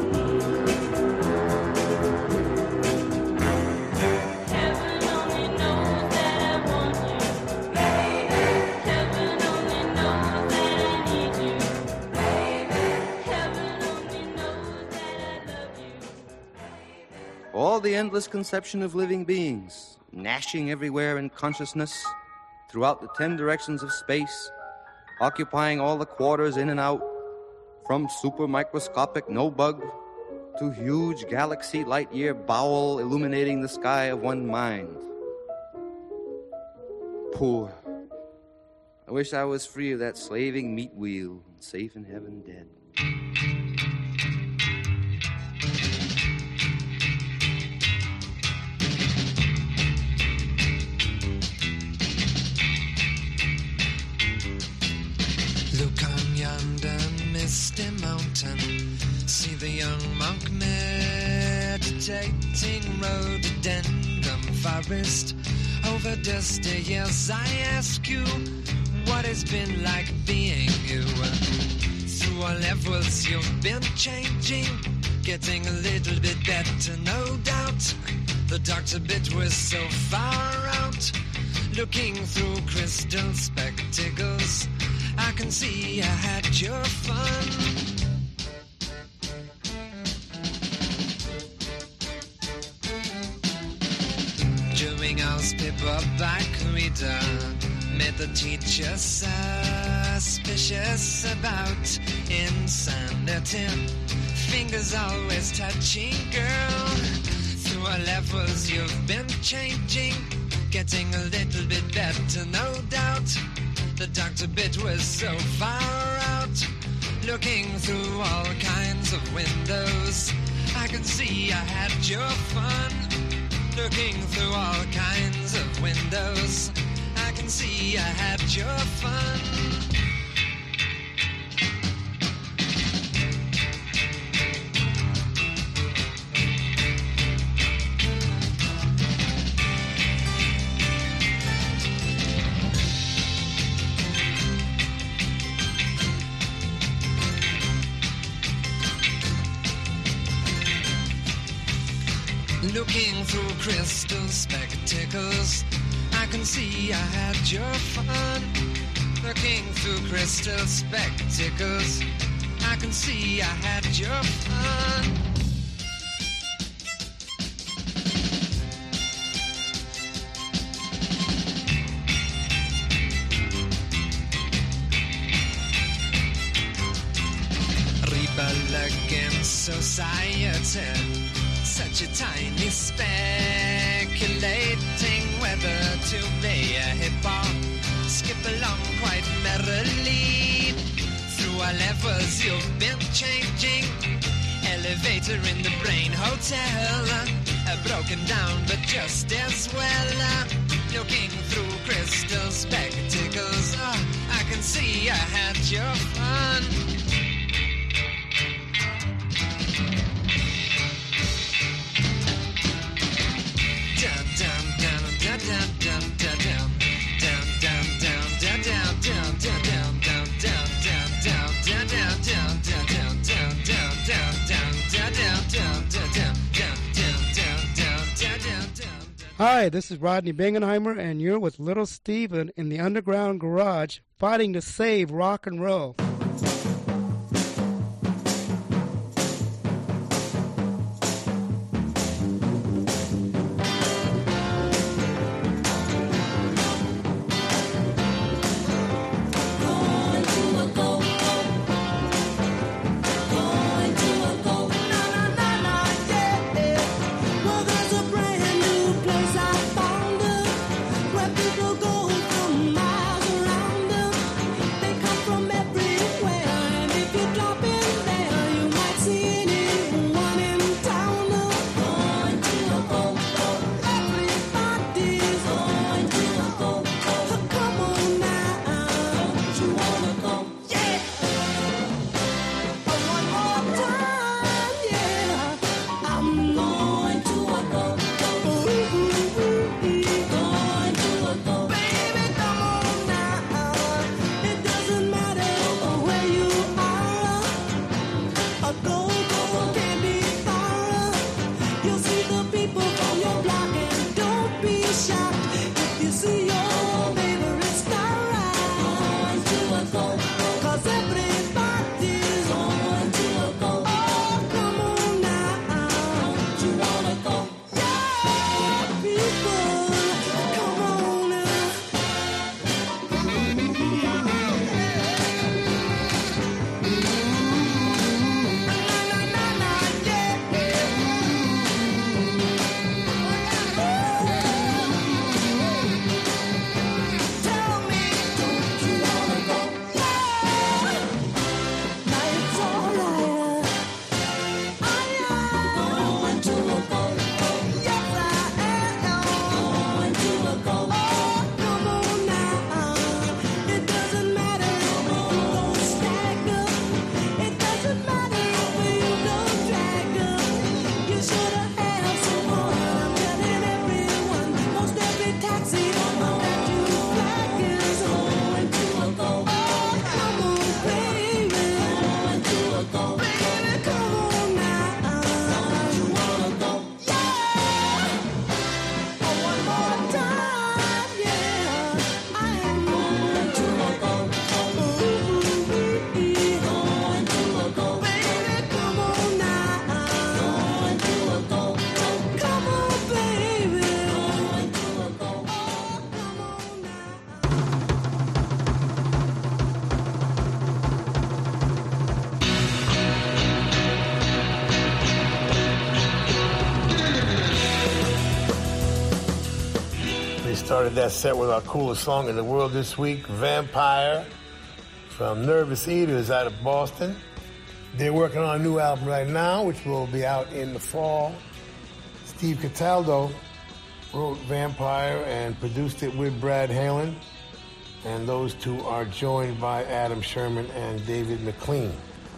E: Heaven only knows that I want you, baby. Heaven only knows that I need you, baby. Heaven only knows that I love you.
K: All the endless conception of living beings, gnashing everywhere in consciousness, throughout the 10 directions of space, occupying all the quarters in and out, from super microscopic no-bug to huge galaxy light-year bowel illuminating the sky of one mind. Poor. I wish I was free of that slaving meat wheel and safe in heaven dead.
L: Look on yonder misty mountain, see the young monk meditating, rhododendron forest over dusty years. I ask you, what it's been like being you? Through all levels you've been changing, getting a little bit better, no doubt. The doctor bit was so far out, looking through crystal spectacles. I can see you had your fun. During our paper back reader, made the teacher suspicious about insanity. Fingers always touching, girl. Through our levels you've been changing, getting a little bit better, no doubt. The doctor bit was so far out, looking through all kinds of windows. I could see I had your fun, looking through all kinds of windows. I can see I had your fun. Looking through crystal spectacles, I can see I had your fun. Looking through crystal spectacles, I can see I had your fun. Rebel against society, Such a tiny speculating whether to play a hip hop. Skip along quite merrily through our levels you've been changing. Elevator in the Brain Hotel, broken down but just as well. Looking through crystal spectacles, I can see I had your fun.
O: Hi, this is Rodney Bingenheimer, and you're with Little Steven in the Underground Garage, fighting to save rock and roll.
G: Started that set with our coolest song in the world this week, Vampire, from Nervous Eaters out of Boston. They're working on a new album right now, which will be out in the fall. Steve Cataldo wrote Vampire and produced it with Brad Halen, and those two are joined by Adam Sherman and David McLean.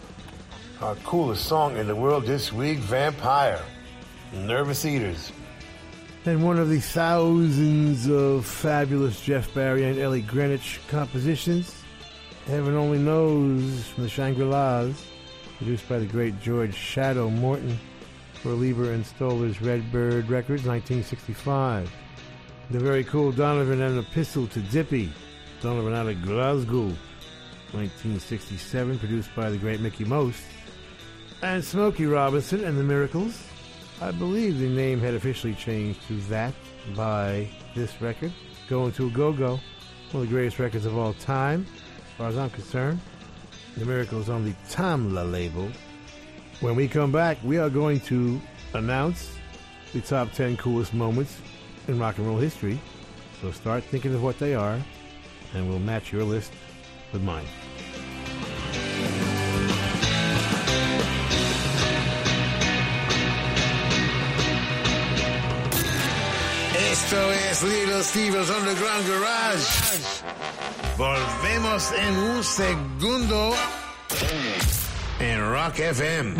G: Our coolest song in the world this week, Vampire, Nervous Eaters.
J: And one of the thousands of fabulous Jeff Barry and Ellie Greenwich compositions, Heaven Only Knows, from the Shangri-Las, produced by the great George Shadow Morton for Lieber and Stoller's Redbird Records, 1965. The very cool Donovan and Epistle to Dippy, Donovan out of Glasgow, 1967, produced by the great Mickey Most. And Smokey Robinson and the Miracles. I believe the name had officially changed to that by this record. Going to a Go-Go, one of the greatest records of all time, as far as I'm concerned. The Miracles on the Tamla label. When we come back, we are going to announce the top 10 coolest moments in rock and roll history. So start thinking of what they are, and we'll match your list with mine.
M: Esto es Little Steve's Underground Garage. Volvemos en un segundo en Rock FM.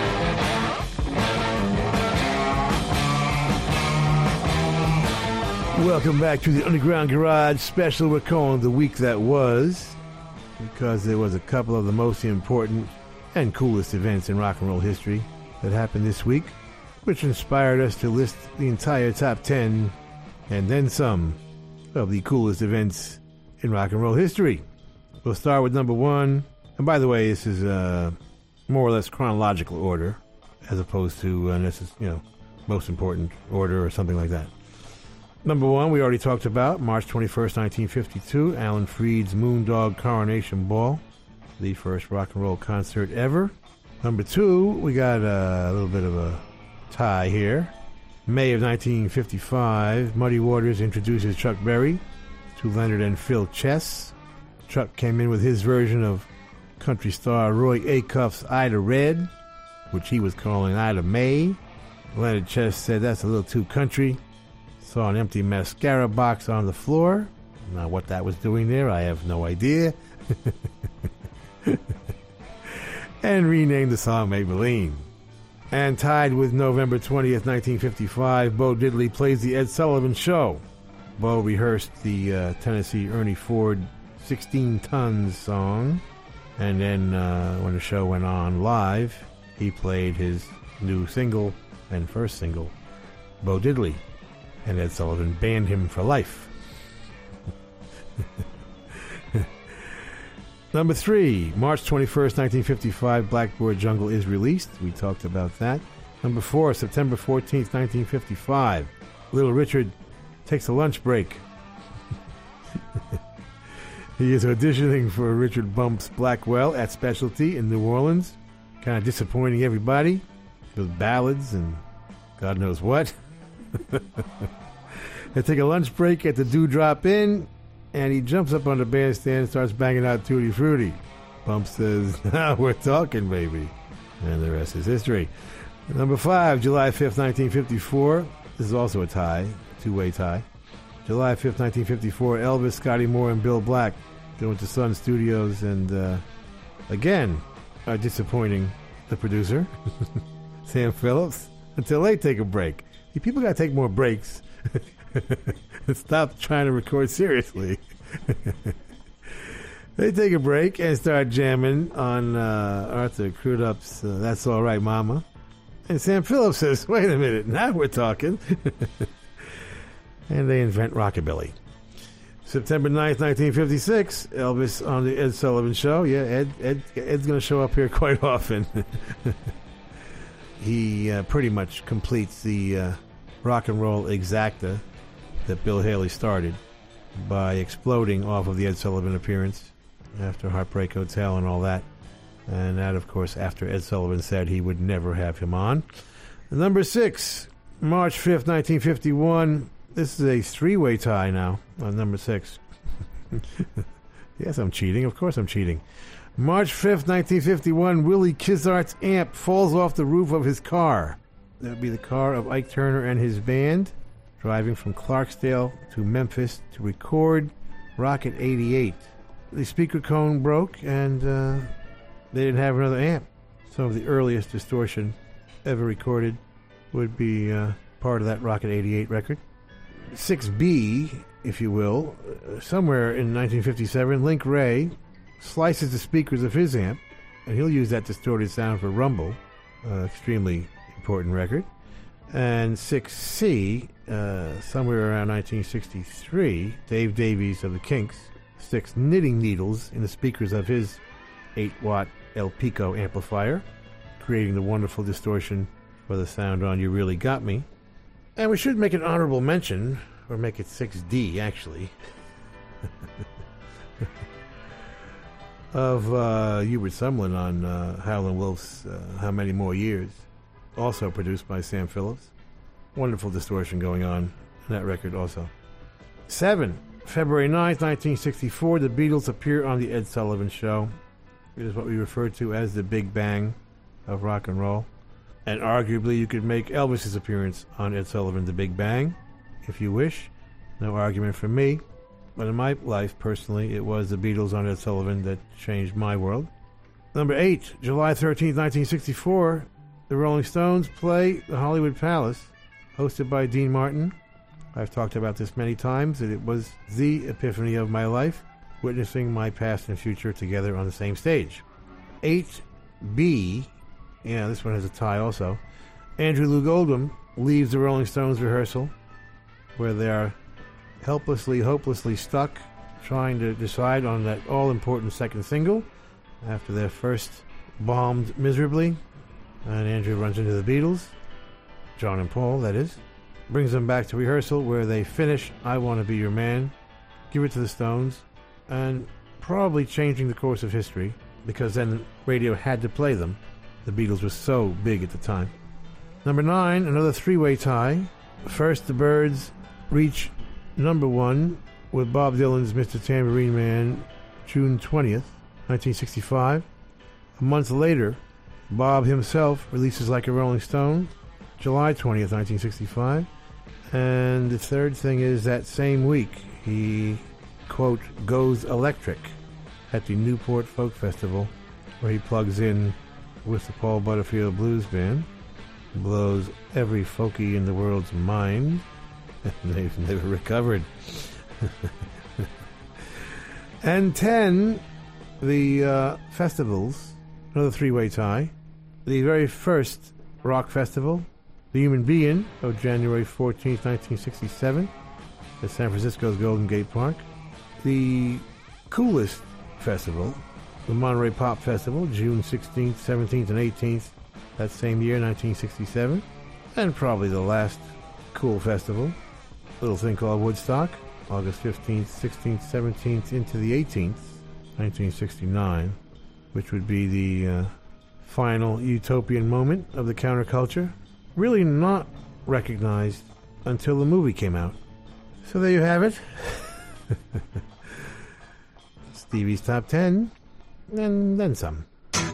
J: Welcome back to the Underground Garage special. We're calling the week that was, because there was a couple of the most important and coolest events in rock and roll history that happened this week, which inspired us to list the entire top 10 and then some of the coolest events in rock and roll history. We'll start with number 1. And by the way, this is more or less chronological order, as opposed to most important order or something like that. Number 1, we already talked about, March 21st, 1952, Alan Freed's Moondog Coronation Ball, the first rock and roll concert ever. Number 2, we got a little bit of a tie here. May of 1955, Muddy Waters introduces Chuck Berry to Leonard and Phil Chess. Chuck came in with his version of country star Roy Acuff's Ida Red, which he was calling Ida May. Leonard Chess said that's a little too country. Saw an empty mascara box on the floor. Now what that was doing there, I have no idea. And renamed the song Maybelline. And tied with November 20th, 1955, Bo Diddley plays The Ed Sullivan Show. Bo rehearsed the Tennessee Ernie Ford 16 Tons song, and then when the show went on live, he played his new single and first single, Bo Diddley, and Ed Sullivan banned him for life. Number 3, March 21st, 1955, Blackboard Jungle is released. We talked about that. Number 4, September 14th, 1955, Little Richard takes a lunch break. He is auditioning for Richard Bumps Blackwell at Specialty in New Orleans. Kind of disappointing everybody with ballads and God knows what. They take a lunch break at the Dewdrop Inn, and he jumps up on the bandstand and starts banging out Tutti Frutti. Bump says, now we're talking, baby. And the rest is history. Number 5, July 5th, 1954. This is also a tie, two-way tie. July 5th, 1954, Elvis, Scotty Moore, and Bill Black go into Sun Studios and, again, are disappointing the producer, Sam Phillips, until they take a break. See, people got to take more breaks and stop trying to record seriously. They take a break and start jamming on Arthur Crudup's That's All Right, Mama. And Sam Phillips says, wait a minute, now we're talking. And they invent rockabilly. September 9th, 1956, Elvis on the Ed Sullivan Show. Yeah, Ed's going to show up here quite often. He pretty much completes the rock and roll exacta that Bill Haley started by exploding off of the Ed Sullivan appearance after Heartbreak Hotel and all that. And that, of course, after Ed Sullivan said he would never have him on. Number 6, March 5th, 1951. This is a three-way tie now on number 6. Yes, I'm cheating. Of course I'm cheating. March 5th, 1951, Willie Kizart's amp falls off the roof of his car. That would be the car of Ike Turner and his band, driving from Clarksdale to Memphis to record Rocket 88. The speaker cone broke, and they didn't have another amp. Some of the earliest distortion ever recorded would be part of that Rocket 88 record. 6B, if you will, somewhere in 1957, Link Wray slices the speakers of his amp, and he'll use that distorted sound for Rumble, extremely important record. And 6C, somewhere around 1963, Dave Davies of the Kinks sticks knitting needles in the speakers of his 8-watt El Pico amplifier, creating the wonderful distortion for the sound on You Really Got Me. And we should make an honorable mention, or make it 6D, actually, of Hubert Sumlin on Howlin' Wolf's How Many More Years. also produced by Sam Phillips. Wonderful distortion going on in that record also. 7. February 9th, 1964, the Beatles appear on The Ed Sullivan Show. It is what we refer to as the Big Bang of rock and roll. And arguably you could make Elvis's appearance on Ed Sullivan, The Big Bang, if you wish. No argument from me. But in my life, personally, it was the Beatles on Ed Sullivan that changed my world. Number 8, July 13th, 1964, the Rolling Stones play the Hollywood Palace, hosted by Dean Martin. I've talked about this many times, that it was the epiphany of my life, witnessing my past and future together on the same stage. 8B, yeah, this one has a tie also. Andrew Loog Oldham leaves the Rolling Stones rehearsal, where they are helplessly, hopelessly stuck, trying to decide on that all-important second single, after their first bombed miserably. And Andrew runs into the Beatles, John and Paul, that is, brings them back to rehearsal, where they finish I Want to Be Your Man, give it to the Stones, and probably changing the course of history, because then radio had to play them. The Beatles were so big at the time. Number 9, another three-way tie. First, the Byrds reach number 1 with Bob Dylan's Mr. Tambourine Man, June 20th, 1965. A month later, Bob himself releases Like a Rolling Stone, July 20th, 1965. And the third thing is that same week, he, quote, goes electric at the Newport Folk Festival, where he plugs in with the Paul Butterfield Blues Band, blows every folkie in the world's mind, and they've never recovered. And 10, the festivals, another three-way tie. The very first rock festival, the Human Being, of January 14th, 1967, at San Francisco's Golden Gate Park. The coolest festival, the Monterey Pop Festival, June 16th, 17th, and 18th, that same year, 1967. And probably the last cool festival, little thing called Woodstock, August 15th, 16th, 17th, into the 18th, 1969, which would be the final utopian moment of the counterculture. Really not recognized until the movie came out. So there you have it. Stevie's Top 10, and then some.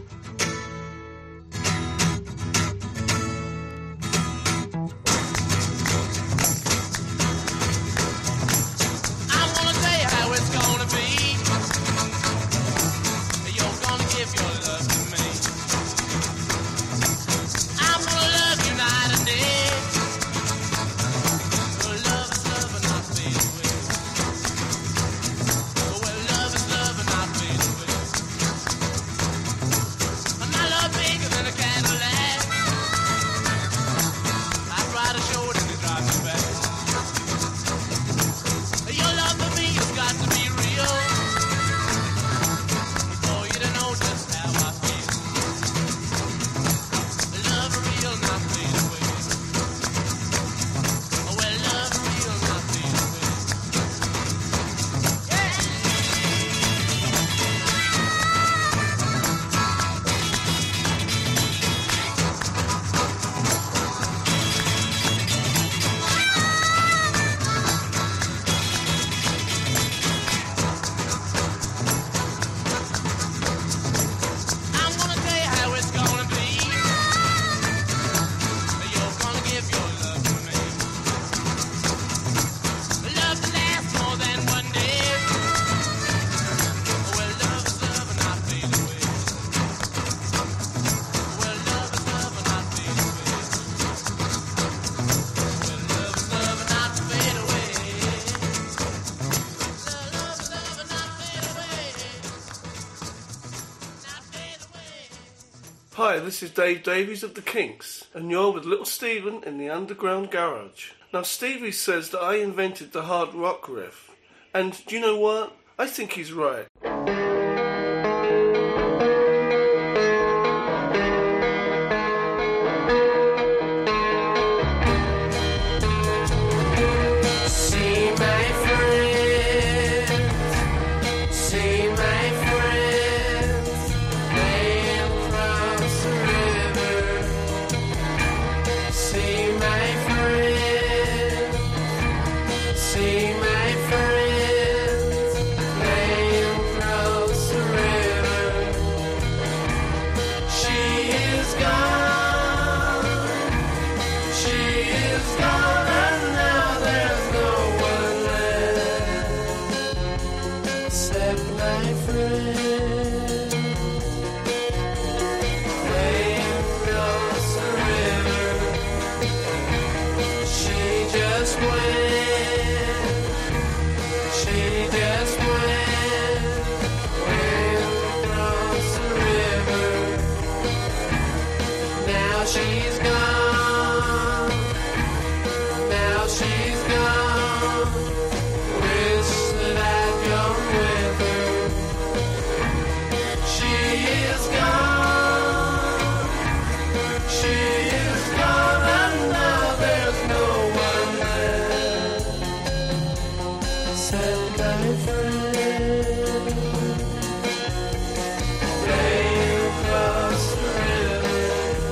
P: Hi, this is Dave Davies of the Kinks, and you're with Little Steven in the Underground Garage. Now, Stevie says that I invented the hard rock riff, and do you know what? I think he's right.
E: She's gone and now there's no one left except my friend. Playing across the river, she just went. She just went across the river. Now she's gone. Now she's gone. Wish that I'd gone with her. She is gone. She is gone, and now there's no one left except my friend. Playing across the river.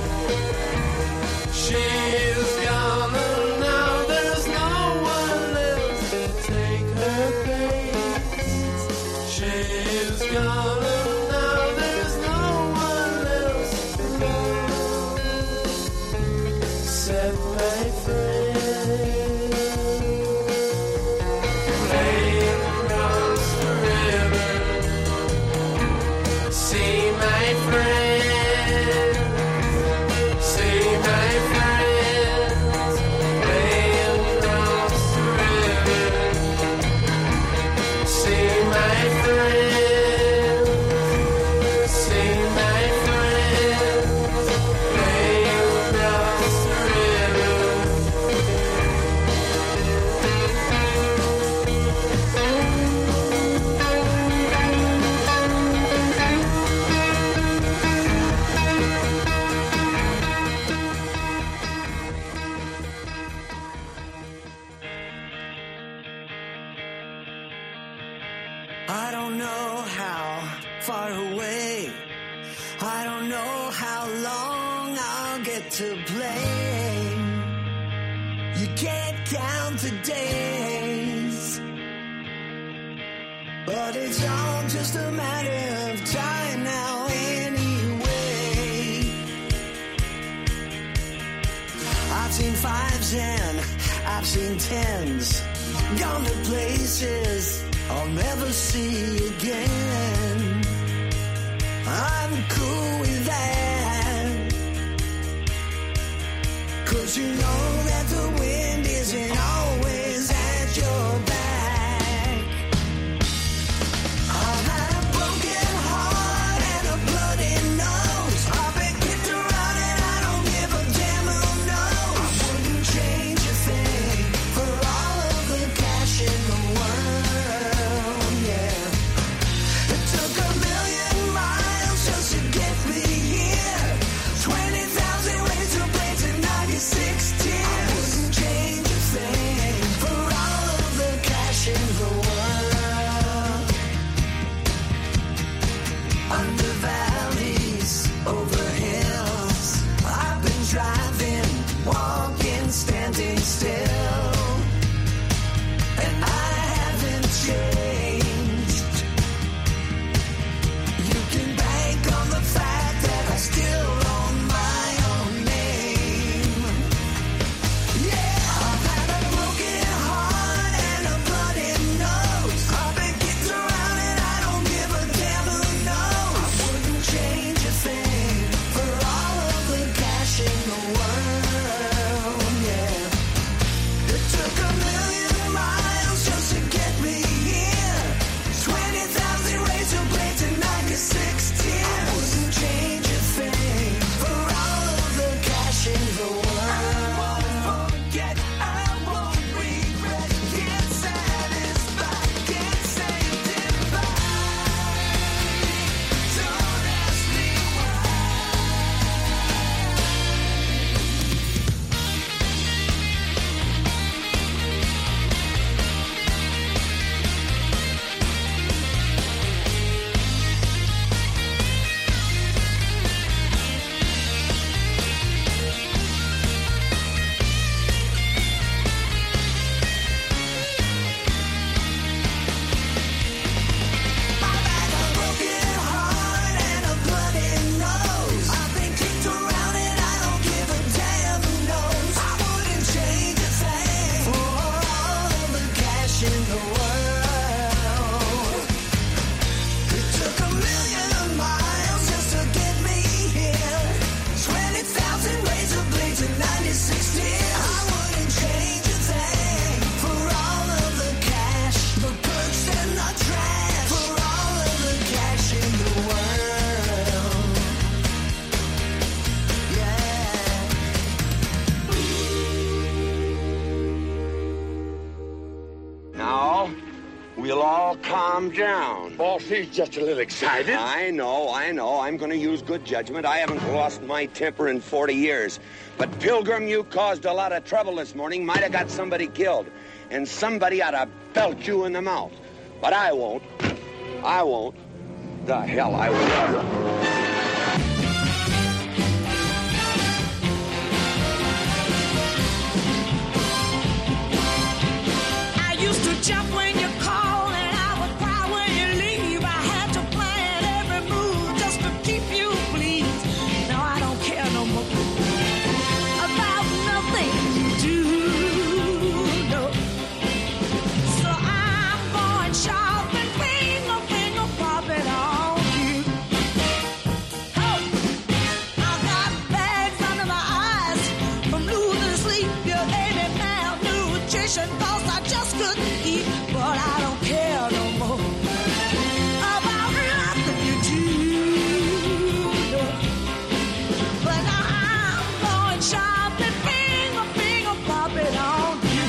E: She is gone, and now there's no one else to take her place. She is gone, and now there's no one else to love except my friend. Playing across the river. See my friend. See my friends playing across the river. See my friends. See my friends playing across the river.
F: I don't know how far away. I don't know how long I'll get to play. You can't count the days, but it's all just a matter of time now anyway. I've seen fives and I've seen tens, gone to places I'll never see again. I'm cool with that, 'cause you know that the wind isn't always at your back. I've had a broken heart and a bloody nose. I've been kicked around and I don't give a damn who knows. I wouldn't change a thing for all of the cash in the world, yeah. It took 1,000,000 miles just to get me here. 20,000 ways to play to 96 tears. I wouldn't change a thing.
N: we'll all calm down.
Q: Boss, he's just a little excited.
N: I know. I'm going to use good judgment. I haven't lost my temper in 40 years. But, Pilgrim, you caused a lot of trouble this morning. Might have got somebody killed. And somebody ought to belt you in the mouth. But I won't. The hell I will.
E: Jump when you call and I would cry when you leave. I had to plan every move just to keep you pleased. Now I don't care no more about nothing you do, no. So I'm going shopping, finger popping on you. Oh, I got bags under my eyes from losing sleep. You gave me malnutrition 'cause I just couldn't eat, but I don't care no more about nothing you do. But now I'm going shopping, finger popping on you.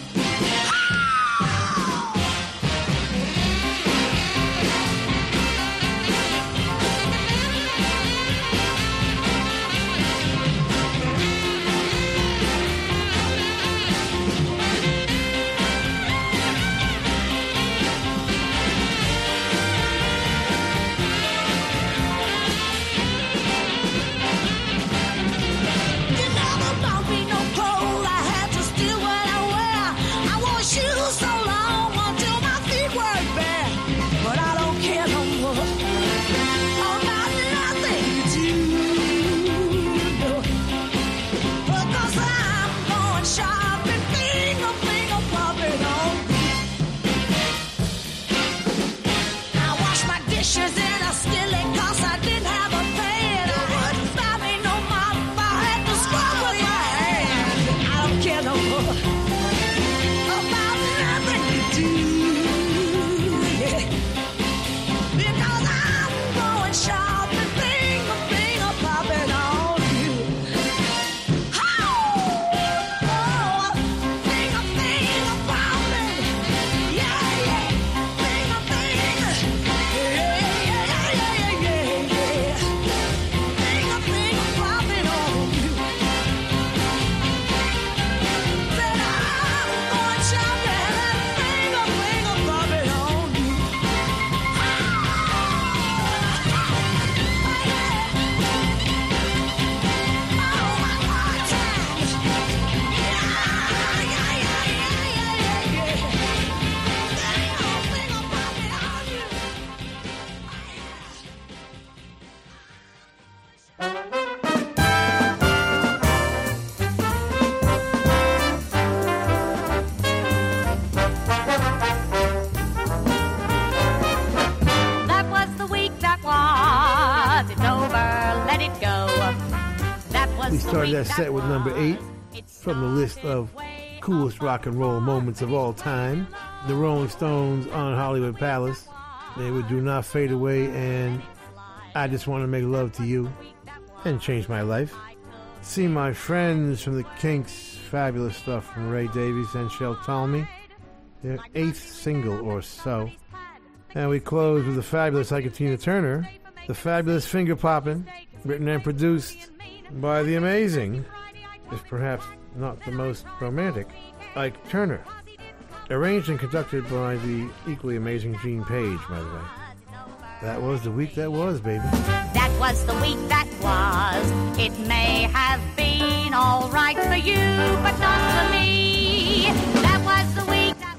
J: We started that set with number 8 from the list of coolest rock and roll moments of all time. The Rolling Stones on Hollywood Palace. They would Do Not Fade Away and I Just Want to Make Love to You and Change My Life. See My Friends from the Kinks. Fabulous stuff from Ray Davies and Shel Talmy. Their 8th single or so. And we close with the fabulous Ike Turner. The fabulous Finger Poppin', written and produced by the amazing, if perhaps not the most romantic, Ike Turner. Arranged and conducted by the equally amazing Gene Page, by the way. That was the week that was, baby.
R: That was the week that was. It may have been all right for you, but not for me. That was the week that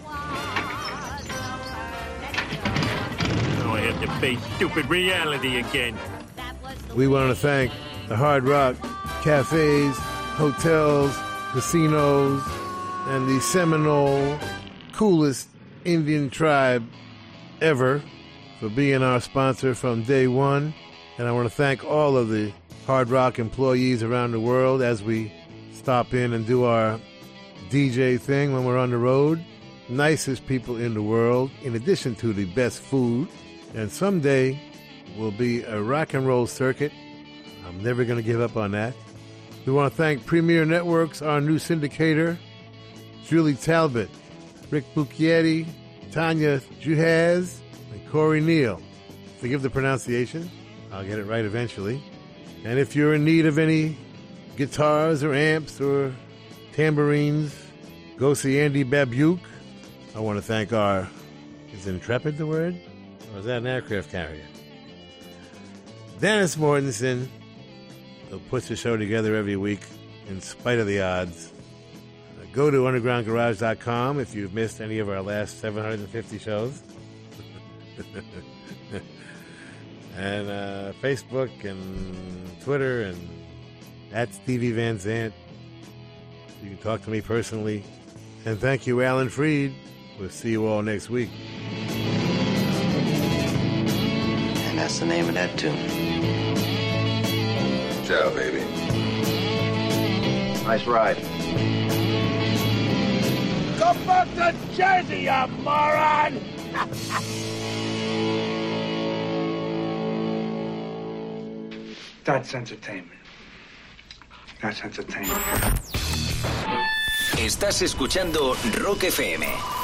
R: was.
U: Now I have to face stupid reality again.
J: We want to thank the Hard Rock cafes, hotels, casinos, and the Seminole coolest Indian tribe ever for being our sponsor from day one. And I want to thank all of the Hard Rock employees around the world as we stop in and do our DJ thing when we're on the road. Nicest people in the world, in addition to the best food. And someday will be a rock and roll circuit. I'm never going to give up on that. We want to thank Premier Networks, our new syndicator, Julie Talbot, Rick Bucchietti, Tanya Juhaz, and Corey Neal. Forgive the pronunciation. I'll get it right eventually. And if you're in need of any guitars or amps or tambourines, go see Andy Babuke. I want to thank is Intrepid the word? Or is that an aircraft carrier? Dennis Mortensen, who puts the show together every week in spite of the odds. Go to undergroundgarage.com if you've missed any of our last 750 shows. And Facebook and Twitter and at Stevie Van Zandt. You can talk to me personally. And thank you, Alan Freed. We'll see you all next week.
K: And that's the name of that tune.
D: Ciao, baby.
B: Nice ride.
F: Go back to Jersey, you moron!
C: That's entertainment. That's entertainment.
X: Estás escuchando Rock FM.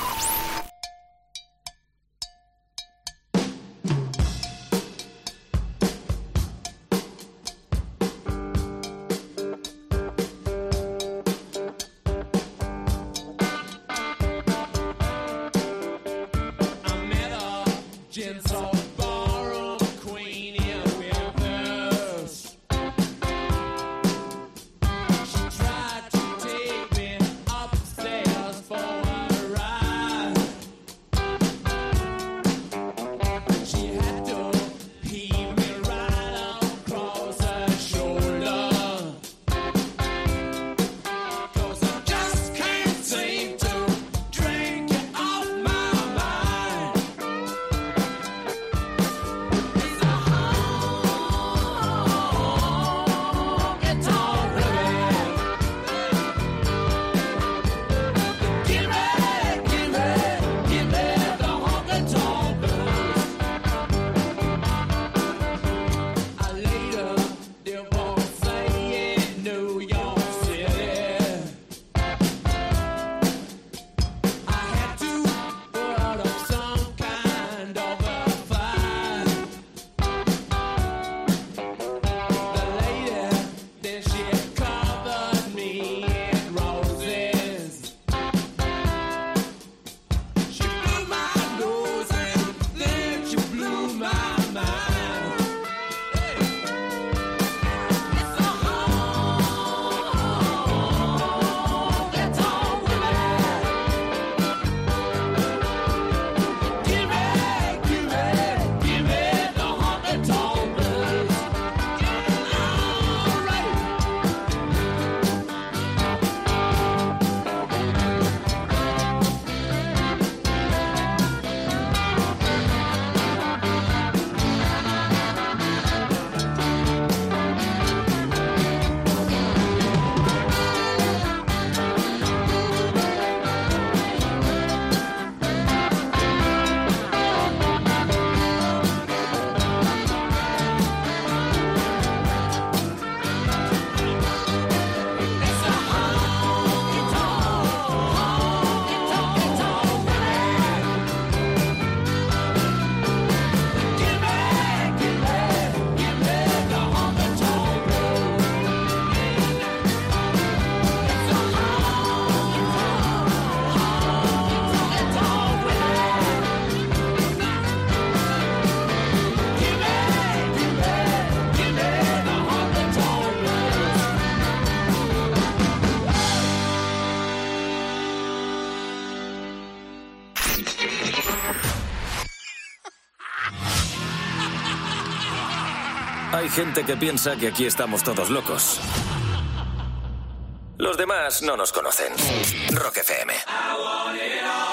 X: Hay gente que piensa que aquí estamos todos locos. Los demás no nos conocen. Rock FM.